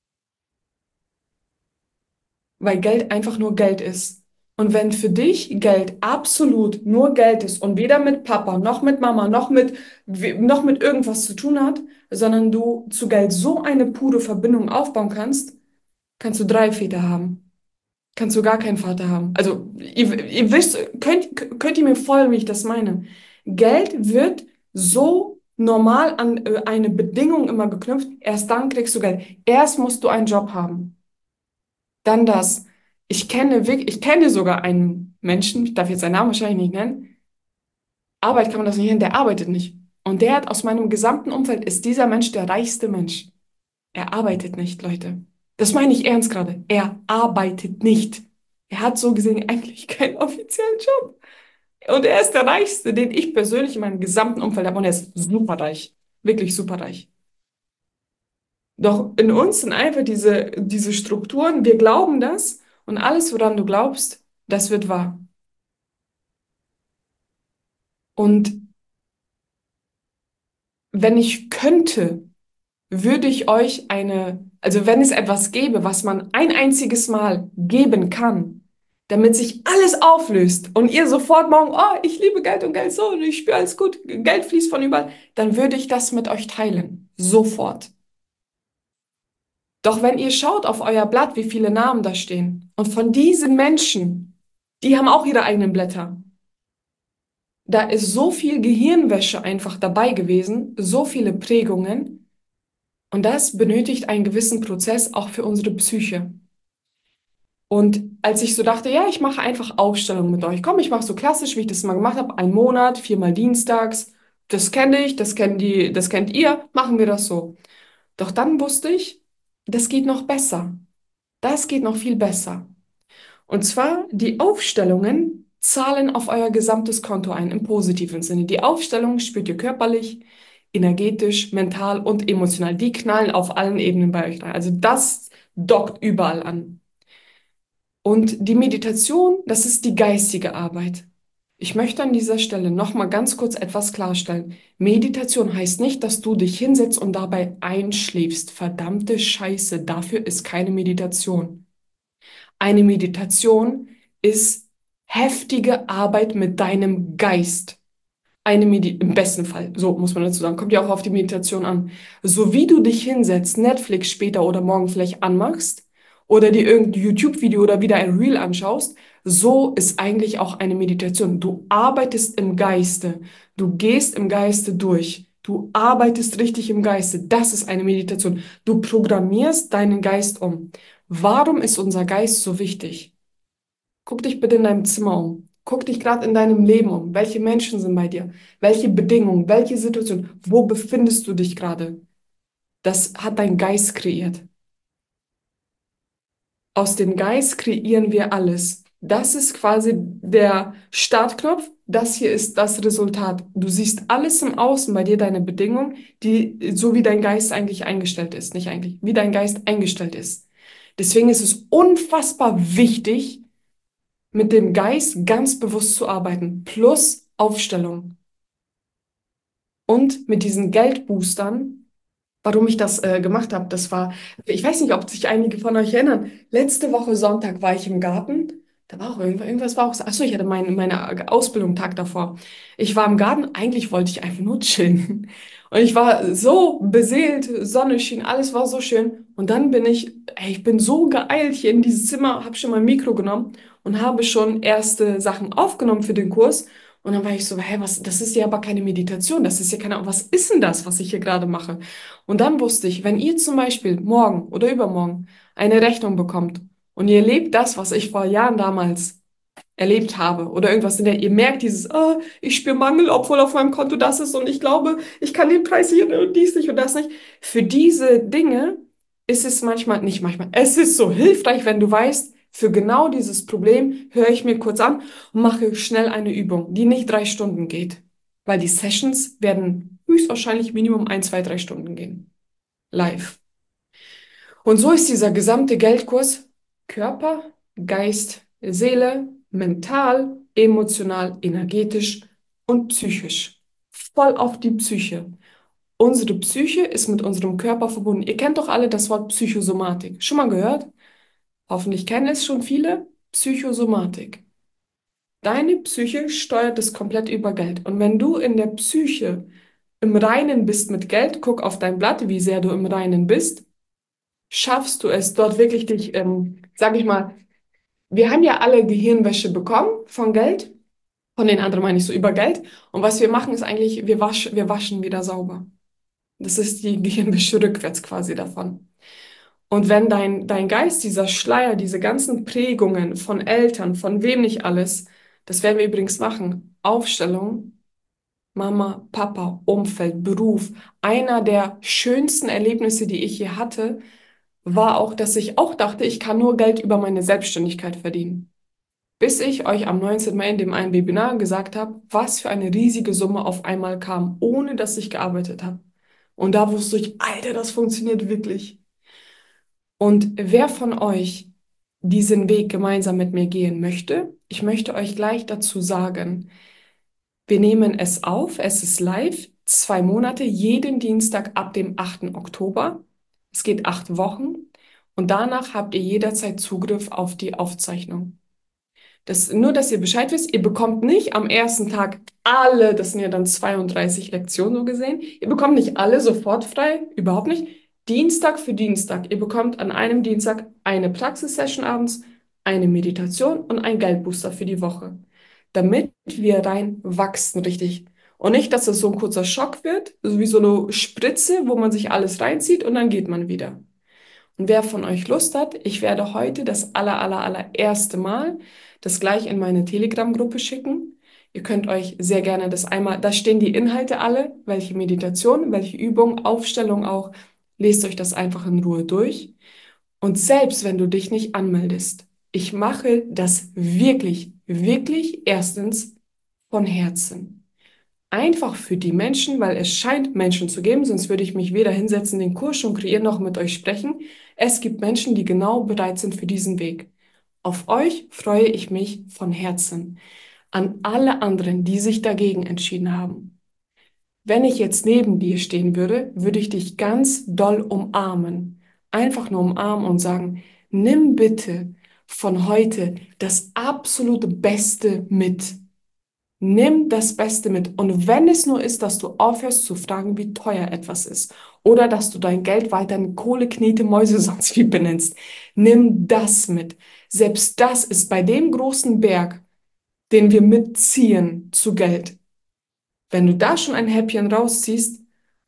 weil Geld einfach nur Geld ist. Und wenn für dich Geld absolut nur Geld ist und weder mit Papa noch mit Mama noch mit irgendwas zu tun hat, sondern du zu Geld so eine pure Verbindung aufbauen kannst, kannst du drei Väter haben. Kannst du gar keinen Vater haben. Also, ihr wisst, könnt ihr mir folgen, wie ich das meine? Geld wird so normal an eine Bedingung immer geknüpft. Erst dann kriegst du Geld. Erst musst du einen Job haben. Dann das. Ich kenne sogar einen Menschen, ich darf jetzt seinen Namen wahrscheinlich nicht nennen. Arbeit kann man das nicht nennen, der arbeitet nicht. Und der hat aus meinem gesamten Umfeld ist dieser Mensch der reichste Mensch. Er arbeitet nicht, Leute. Das meine ich ernst gerade. Er arbeitet nicht. Er hat so gesehen eigentlich keinen offiziellen Job. Und er ist der Reichste, den ich persönlich in meinem gesamten Umfeld habe. Und er ist superreich. Wirklich superreich. Doch in uns sind einfach diese Strukturen, wir glauben das und alles, woran du glaubst, das wird wahr. Und wenn ich könnte, würde ich euch also wenn es etwas gäbe, was man ein einziges Mal geben kann, damit sich alles auflöst und ihr sofort morgen, oh, ich liebe Geld und Geld so und ich spüre alles gut, Geld fließt von überall, dann würde ich das mit euch teilen. Sofort. Doch wenn ihr schaut auf euer Blatt, wie viele Namen da stehen, und von diesen Menschen, die haben auch ihre eigenen Blätter. Da ist so viel Gehirnwäsche einfach dabei gewesen, so viele Prägungen, und das benötigt einen gewissen Prozess auch für unsere Psyche. Und als ich so dachte, ja, ich mache einfach Aufstellungen mit euch. Komm, ich mache so klassisch, wie ich das mal gemacht habe, einen Monat, viermal dienstags. Das kenne ich, das kennt ihr, machen wir das so. Doch dann wusste ich, das geht noch besser. Das geht noch viel besser. Und zwar, die Aufstellungen zahlen auf euer gesamtes Konto ein, im positiven Sinne. Die Aufstellungen spürt ihr körperlich, energetisch, mental und emotional. Die knallen auf allen Ebenen bei euch rein. Also das dockt überall an. Und die Meditation, das ist die geistige Arbeit. Ich möchte an dieser Stelle noch mal ganz kurz etwas klarstellen. Meditation heißt nicht, dass du dich hinsetzt und dabei einschläfst. Verdammte Scheiße, dafür ist keine Meditation. Eine Meditation ist heftige Arbeit mit deinem Geist. Im besten Fall, so muss man dazu sagen, kommt ja auch auf die Meditation an. So wie du dich hinsetzt, Netflix später oder morgen vielleicht anmachst oder dir irgendein YouTube-Video oder wieder ein Reel anschaust, so ist eigentlich auch eine Meditation. Du arbeitest im Geiste, du gehst im Geiste durch, du arbeitest richtig im Geiste. Das ist eine Meditation. Du programmierst deinen Geist um. Warum ist unser Geist so wichtig? Guck dich bitte in deinem Zimmer um. Guck dich gerade in deinem Leben um. Welche Menschen sind bei dir? Welche Bedingungen? Welche Situation? Wo befindest du dich gerade? Das hat dein Geist kreiert. Aus dem Geist kreieren wir alles. Das ist quasi der Startknopf. Das hier ist das Resultat. Du siehst alles im Außen bei dir, deine Bedingungen, die so wie dein Geist eigentlich eingestellt ist. Nicht eigentlich, wie dein Geist eingestellt ist. Deswegen ist es unfassbar wichtig, mit dem Geist ganz bewusst zu arbeiten, plus Aufstellung. Und mit diesen Geldboostern, warum ich das gemacht habe, das war, ich weiß nicht, ob sich einige von euch erinnern, letzte Woche Sonntag war ich im Garten, da war auch irgendwas war auch, achso, ich hatte meine Ausbildung Tag davor. Ich war im Garten, eigentlich wollte ich einfach nur chillen. Und ich war so beseelt, Sonne schien, alles war so schön. Und dann ich bin so geeilt hier in dieses Zimmer, habe schon mein Mikro genommen und habe schon erste Sachen aufgenommen für den Kurs. Und dann war ich so, hä, was, das ist ja aber keine Meditation, das ist ja keine, was ist denn das, was ich hier gerade mache? Und dann wusste ich, wenn ihr zum Beispiel morgen oder übermorgen eine Rechnung bekommt und ihr erlebt das, was ich vor Jahren damals erlebt habe oder irgendwas in der, ihr merkt dieses, ich spüre Mangel, obwohl auf meinem Konto das ist und ich glaube, ich kann den Preis hier und dies nicht und das nicht. Für diese Dinge ist es manchmal, nicht manchmal, es ist so hilfreich, wenn du weißt, für genau dieses Problem höre ich mir kurz an und mache schnell eine Übung, die nicht 3 Stunden geht, weil die Sessions werden höchstwahrscheinlich Minimum 1, 2, 3 Stunden gehen. Live. Und so ist dieser gesamte Geldkurs Körper, Geist, Seele, mental, emotional, energetisch und psychisch. Voll auf die Psyche. Unsere Psyche ist mit unserem Körper verbunden. Ihr kennt doch alle das Wort Psychosomatik. Schon mal gehört? Hoffentlich kennen es schon viele. Psychosomatik. Deine Psyche steuert es komplett über Geld. Und wenn du in der Psyche im Reinen bist mit Geld, guck auf dein Blatt, wie sehr du im Reinen bist, schaffst du es dort wirklich dich, sag ich mal, wir haben ja alle Gehirnwäsche bekommen von Geld, von den anderen meine ich so über Geld. Und was wir machen ist eigentlich, wir waschen wieder sauber. Das ist die Gehirnwäsche rückwärts quasi davon. Und wenn dein Geist, dieser Schleier, diese ganzen Prägungen von Eltern, von wem nicht alles, das werden wir übrigens machen, Aufstellung, Mama, Papa, Umfeld, Beruf. Einer der schönsten Erlebnisse, die ich je hatte, war auch, dass ich auch dachte, ich kann nur Geld über meine Selbstständigkeit verdienen. Bis ich euch am 19. Mai in dem einen Webinar gesagt habe, was für eine riesige Summe auf einmal kam, ohne dass ich gearbeitet habe. Und da wusste ich, Alter, das funktioniert wirklich. Und wer von euch diesen Weg gemeinsam mit mir gehen möchte, ich möchte euch gleich dazu sagen, wir nehmen es auf, es ist live, 2 Monate, jeden Dienstag ab dem 8. Oktober. Es geht 8 Wochen und danach habt ihr jederzeit Zugriff auf die Aufzeichnung. Nur, dass ihr Bescheid wisst, ihr bekommt nicht am ersten Tag alle, das sind ja dann 32 Lektionen so gesehen, ihr bekommt nicht alle sofort frei, überhaupt nicht. Dienstag für Dienstag. Ihr bekommt an einem Dienstag eine Praxissession abends, eine Meditation und ein Geldbooster für die Woche, damit wir rein wachsen richtig. Und nicht, dass es so ein kurzer Schock wird, so wie so eine Spritze, wo man sich alles reinzieht und dann geht man wieder. Und wer von euch Lust hat, ich werde heute das allererste Mal das gleich in meine Telegram-Gruppe schicken. Ihr könnt euch sehr gerne das einmal, da stehen die Inhalte alle, welche Meditation, welche Übung, Aufstellung auch. Lest euch das einfach in Ruhe durch. Und selbst wenn du dich nicht anmeldest, ich mache das wirklich erstens von Herzen. Einfach für die Menschen, weil es scheint Menschen zu geben, sonst würde ich mich weder hinsetzen, den Kurs schon kreieren, noch mit euch sprechen. Es gibt Menschen, die genau bereit sind für diesen Weg. Auf euch freue ich mich von Herzen. An alle anderen, die sich dagegen entschieden haben. Wenn ich jetzt neben dir stehen würde, würde ich dich ganz doll umarmen. Einfach nur umarmen und sagen, nimm bitte von heute das absolute Beste mit. Nimm das Beste mit. Und wenn es nur ist, dass du aufhörst zu fragen, wie teuer etwas ist, oder dass du dein Geld weiter in Kohle, Knete, Mäuse, sonst wie benennst, nimm das mit. Selbst das ist bei dem großen Berg, den wir mitziehen, zu Geld. Wenn du da schon ein Häppchen rausziehst,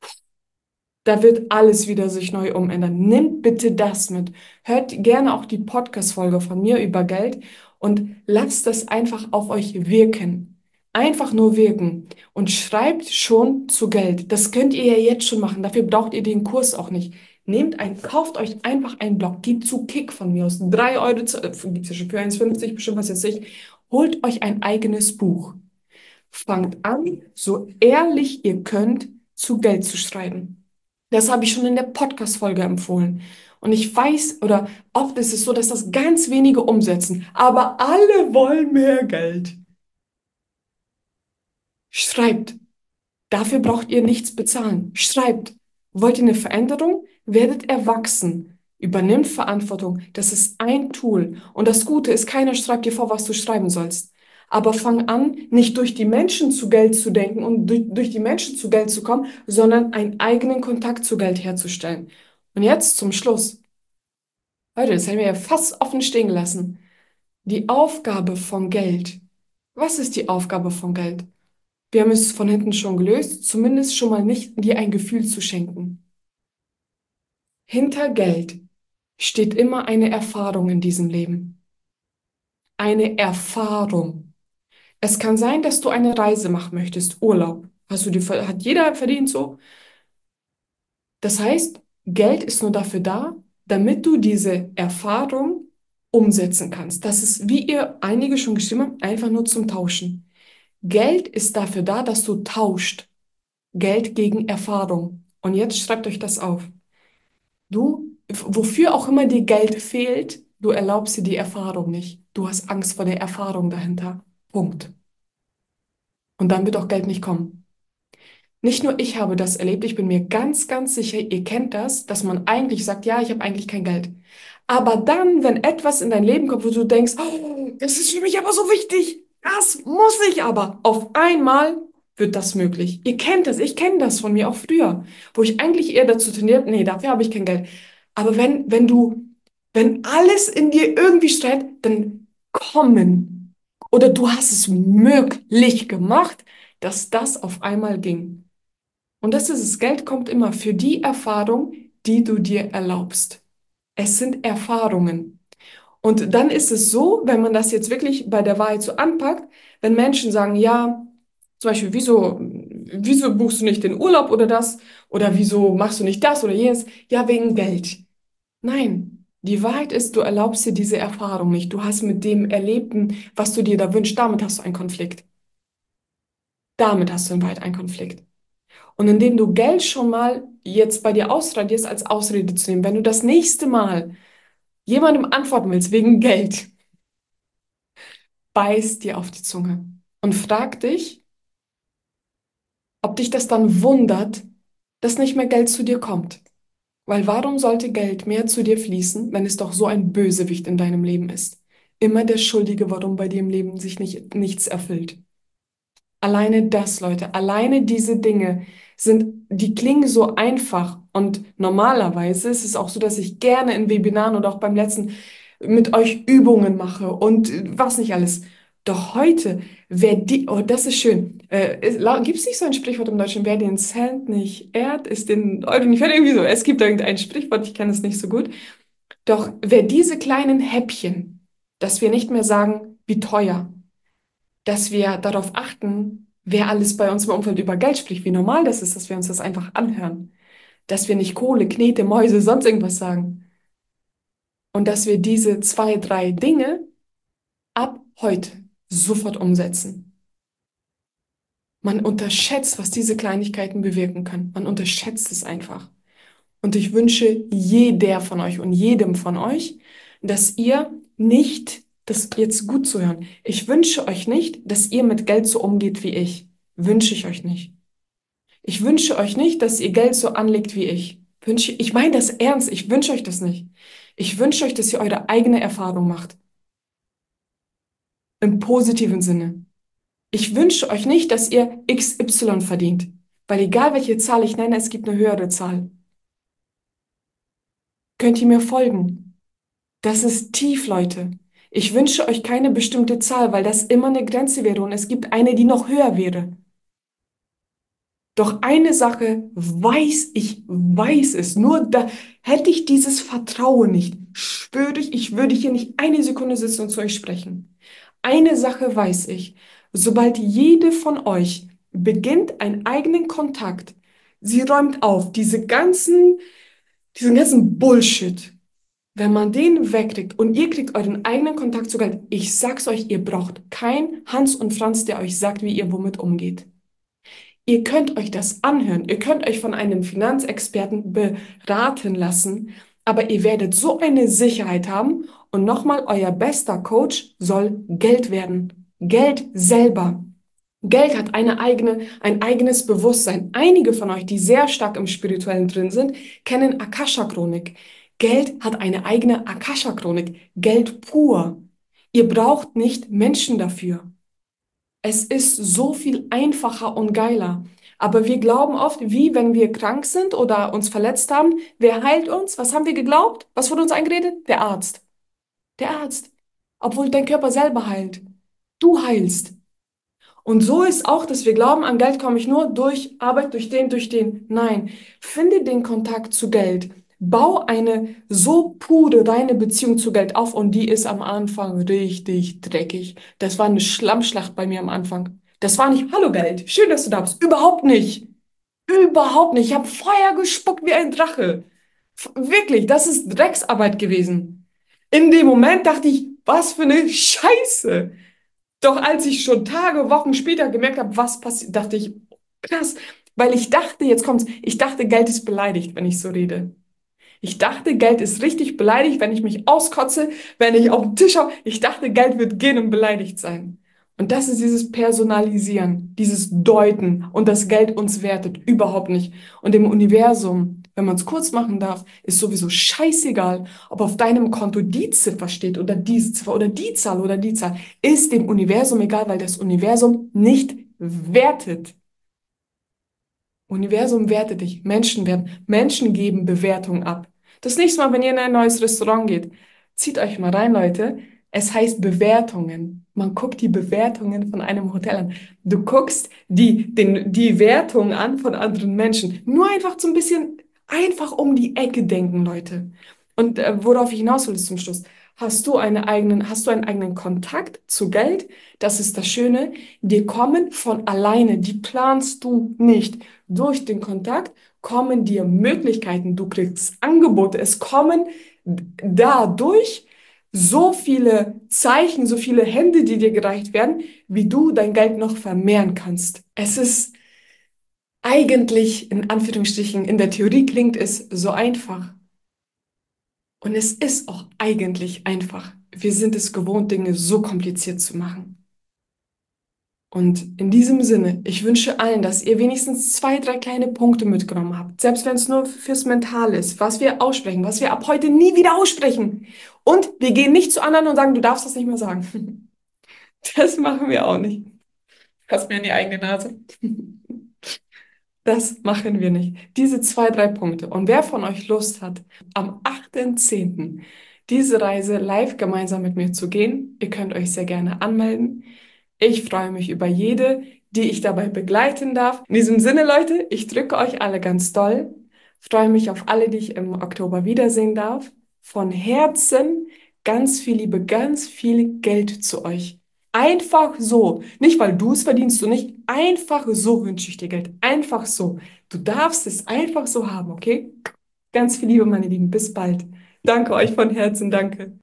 da wird alles wieder sich neu umändern. Nimmt bitte das mit. Hört gerne auch die Podcast-Folge von mir über Geld und lasst das einfach auf euch wirken. Einfach nur wirken und schreibt schon zu Geld. Das könnt ihr ja jetzt schon machen. Dafür braucht ihr den Kurs auch nicht. Kauft euch einfach einen Blog, geht zu Kick von mir aus. 3 Euro, gibt es ja schon für 1,50, bestimmt was weiß ich. Holt euch ein eigenes Buch. Fangt an, so ehrlich ihr könnt, zu Geld zu schreiben. Das habe ich schon in der Podcast-Folge empfohlen. Und ich weiß, oder oft ist es so, dass das ganz wenige umsetzen, aber alle wollen mehr Geld. Schreibt. Dafür braucht ihr nichts bezahlen. Schreibt. Wollt ihr eine Veränderung? Werdet erwachsen. Übernimmt Verantwortung. Das ist ein Tool. Und das Gute ist, keiner schreibt dir vor, was du schreiben sollst. Aber fang an, nicht durch die Menschen zu Geld zu denken und durch die Menschen zu Geld zu kommen, sondern einen eigenen Kontakt zu Geld herzustellen. Und jetzt zum Schluss. Leute, das hätten wir ja fast offen stehen gelassen. Die Aufgabe von Geld. Was ist die Aufgabe von Geld? Wir haben es von hinten schon gelöst, zumindest schon mal nicht dir ein Gefühl zu schenken. Hinter Geld steht immer eine Erfahrung in diesem Leben. Eine Erfahrung. Es kann sein, dass du eine Reise machen möchtest, Urlaub. Hat jeder verdient so? Das heißt, Geld ist nur dafür da, damit du diese Erfahrung umsetzen kannst. Das ist, wie ihr einige schon geschrieben habt, einfach nur zum Tauschen. Geld ist dafür da, dass du tauscht. Geld gegen Erfahrung. Und jetzt schreibt euch das auf. Wofür auch immer dir Geld fehlt, du erlaubst dir die Erfahrung nicht. Du hast Angst vor der Erfahrung dahinter. Punkt. Und dann wird auch Geld nicht kommen. Nicht nur ich habe das erlebt, ich bin mir ganz sicher, ihr kennt das, dass man eigentlich sagt, ja, ich habe eigentlich kein Geld. Aber dann, wenn etwas in dein Leben kommt, wo du denkst, oh, das ist für mich aber so wichtig, das muss ich aber, auf einmal wird das möglich. Ihr kennt das, ich kenne das von mir auch früher, wo ich eigentlich eher dazu tendiert, nee, dafür habe ich kein Geld. Aber wenn alles in dir irgendwie schreit, dann kommen. Oder du hast es möglich gemacht, dass das auf einmal ging. Und das ist es. Geld kommt immer für die Erfahrung, die du dir erlaubst. Es sind Erfahrungen. Und dann ist es so, wenn man das jetzt wirklich bei der Wahrheit so anpackt, wenn Menschen sagen, ja, zum Beispiel, wieso buchst du nicht den Urlaub oder das? Oder wieso machst du nicht das oder jenes? Ja, wegen Geld. Nein, die Wahrheit ist, du erlaubst dir diese Erfahrung nicht. Du hast mit dem Erlebten, was du dir da wünschst, damit hast du einen Konflikt. Damit hast du in Wahrheit einen Konflikt. Und indem du Geld schon mal jetzt bei dir ausradierst, als Ausrede zu nehmen, wenn du das nächste Mal jemandem antworten willst wegen Geld, beiß dir auf die Zunge und frag dich, ob dich das dann wundert, dass nicht mehr Geld zu dir kommt. Weil warum sollte Geld mehr zu dir fließen, wenn es doch so ein Bösewicht in deinem Leben ist? Immer der Schuldige, warum bei dir im Leben sich nichts erfüllt. Alleine das, Leute, alleine diese Dinge die klingen so einfach. Und normalerweise ist es auch so, dass ich gerne in Webinaren oder auch beim letzten mit euch Übungen mache und was nicht alles. Doch heute, oh, das ist schön. Gibt es nicht so ein Sprichwort im Deutschen, wer den Cent nicht ehrt, ist den Euro nicht wert? Irgendwie so. Es gibt irgendein Sprichwort, ich kenne es nicht so gut. Doch wer diese kleinen Häppchen, dass wir nicht mehr sagen, wie teuer, dass wir darauf achten, wer alles bei uns im Umfeld über Geld spricht, wie normal das ist, dass wir uns das einfach anhören, dass wir nicht Kohle, Knete, Mäuse, sonst irgendwas sagen und dass wir diese zwei, drei Dinge ab heute sofort umsetzen. Man unterschätzt, was diese Kleinigkeiten bewirken können. Man unterschätzt es einfach. Und ich wünsche jeder von euch und jedem von euch, dass ihr nicht, das jetzt gut zu hören, ich wünsche euch nicht, dass ihr mit Geld so umgeht wie ich. Wünsche ich euch nicht. Ich wünsche euch nicht, dass ihr Geld so anlegt wie ich. Ich meine das ernst, ich wünsche euch das nicht. Ich wünsche euch, dass ihr eure eigene Erfahrung macht. Im positiven Sinne. Ich wünsche euch nicht, dass ihr XY verdient. Weil egal welche Zahl ich nenne, es gibt eine höhere Zahl. Könnt ihr mir folgen? Das ist tief, Leute. Ich wünsche euch keine bestimmte Zahl, weil das immer eine Grenze wäre und es gibt eine, die noch höher wäre. Doch eine Sache ich weiß es, nur da hätte ich dieses Vertrauen nicht, schwöre ich würde hier nicht eine Sekunde sitzen und zu euch sprechen. Eine Sache weiß ich, sobald jede von euch beginnt einen eigenen Kontakt, sie räumt auf, diesen ganzen Bullshit. Wenn man den wegkriegt und ihr kriegt euren eigenen Kontakt zu Geld, ich sag's euch, ihr braucht kein Hans und Franz, der euch sagt, wie ihr womit umgeht. Ihr könnt euch das anhören, ihr könnt euch von einem Finanzexperten beraten lassen, aber ihr werdet so eine Sicherheit haben und nochmal, euer bester Coach soll Geld werden. Geld selber. Geld hat ein eigenes Bewusstsein. Einige von euch, die sehr stark im Spirituellen drin sind, kennen Akasha-Chronik. Geld hat eine eigene Akasha-Chronik. Geld pur. Ihr braucht nicht Menschen dafür. Es ist so viel einfacher und geiler. Aber wir glauben oft, wie wenn wir krank sind oder uns verletzt haben, wer heilt uns? Was haben wir geglaubt? Was wurde uns eingeredet? Der Arzt. Der Arzt. Obwohl dein Körper selber heilt. Du heilst. Und so ist auch, dass wir glauben, an Geld komme ich nur durch Arbeit, durch den, durch den. Nein, finde den Kontakt zu Geld. Bau eine so pure, reine Beziehung zu Geld auf und die ist am Anfang richtig dreckig. Das war eine Schlammschlacht bei mir am Anfang. Das war nicht, hallo Geld, schön, dass du da bist. Überhaupt nicht. Überhaupt nicht. Ich habe Feuer gespuckt wie ein Drache. Wirklich, das ist Drecksarbeit gewesen. In dem Moment dachte ich, was für eine Scheiße. Doch als ich schon Tage, Wochen später gemerkt habe, was passiert, dachte ich, krass, weil ich dachte, jetzt kommt's, ich dachte, Geld ist beleidigt, wenn ich so rede. Ich dachte, Geld ist richtig beleidigt, wenn ich mich auskotze, wenn ich auf den Tisch schaue. Ich dachte, Geld wird gehen und beleidigt sein. Und das ist dieses Personalisieren, dieses Deuten und das Geld uns wertet. Überhaupt nicht. Und im Universum, wenn man es kurz machen darf, ist sowieso scheißegal, ob auf deinem Konto die Ziffer steht oder diese Ziffer oder die Zahl oder die Zahl. Ist dem Universum egal, weil das Universum nicht wertet. Universum wertet dich, Menschen geben Bewertung ab. Das nächste Mal, wenn ihr in ein neues Restaurant geht, zieht euch mal rein, Leute. Es heißt Bewertungen. Man guckt die Bewertungen von einem Hotel an. Du guckst die Wertung an von anderen Menschen. Nur einfach so ein bisschen einfach um die Ecke denken, Leute. Und worauf ich hinaus will ist zum Schluss. Hast du einen eigenen Kontakt zu Geld? Das ist das Schöne. Die kommen von alleine. Die planst du nicht. Durch den Kontakt kommen dir Möglichkeiten, du kriegst Angebote, es kommen dadurch so viele Zeichen, so viele Hände, die dir gereicht werden, wie du dein Geld noch vermehren kannst. Eigentlich, in Anführungsstrichen, in der Theorie klingt es so einfach. Und es ist auch eigentlich einfach. Wir sind es gewohnt, Dinge so kompliziert zu machen. Und in diesem Sinne, ich wünsche allen, dass ihr wenigstens zwei, drei kleine Punkte mitgenommen habt. Selbst wenn es nur fürs Mentale ist, was wir aussprechen, was wir ab heute nie wieder aussprechen. Und wir gehen nicht zu anderen und sagen, du darfst das nicht mehr sagen. Das machen wir auch nicht. Fass mir in die eigene Nase. Das machen wir nicht. Diese zwei, drei Punkte. Und wer von euch Lust hat, am 8.10. diese Reise live gemeinsam mit mir zu gehen, ihr könnt euch sehr gerne anmelden. Ich freue mich über jede, die ich dabei begleiten darf. In diesem Sinne, Leute, ich drücke euch alle ganz doll. Freue mich auf alle, die ich im Oktober wiedersehen darf. Von Herzen ganz viel Liebe, ganz viel Geld zu euch. Einfach so. Nicht, weil du es verdienst und nicht. Einfach so wünsche ich dir Geld. Einfach so. Du darfst es einfach so haben, okay? Ganz viel Liebe, meine Lieben. Bis bald. Danke euch von Herzen. Danke.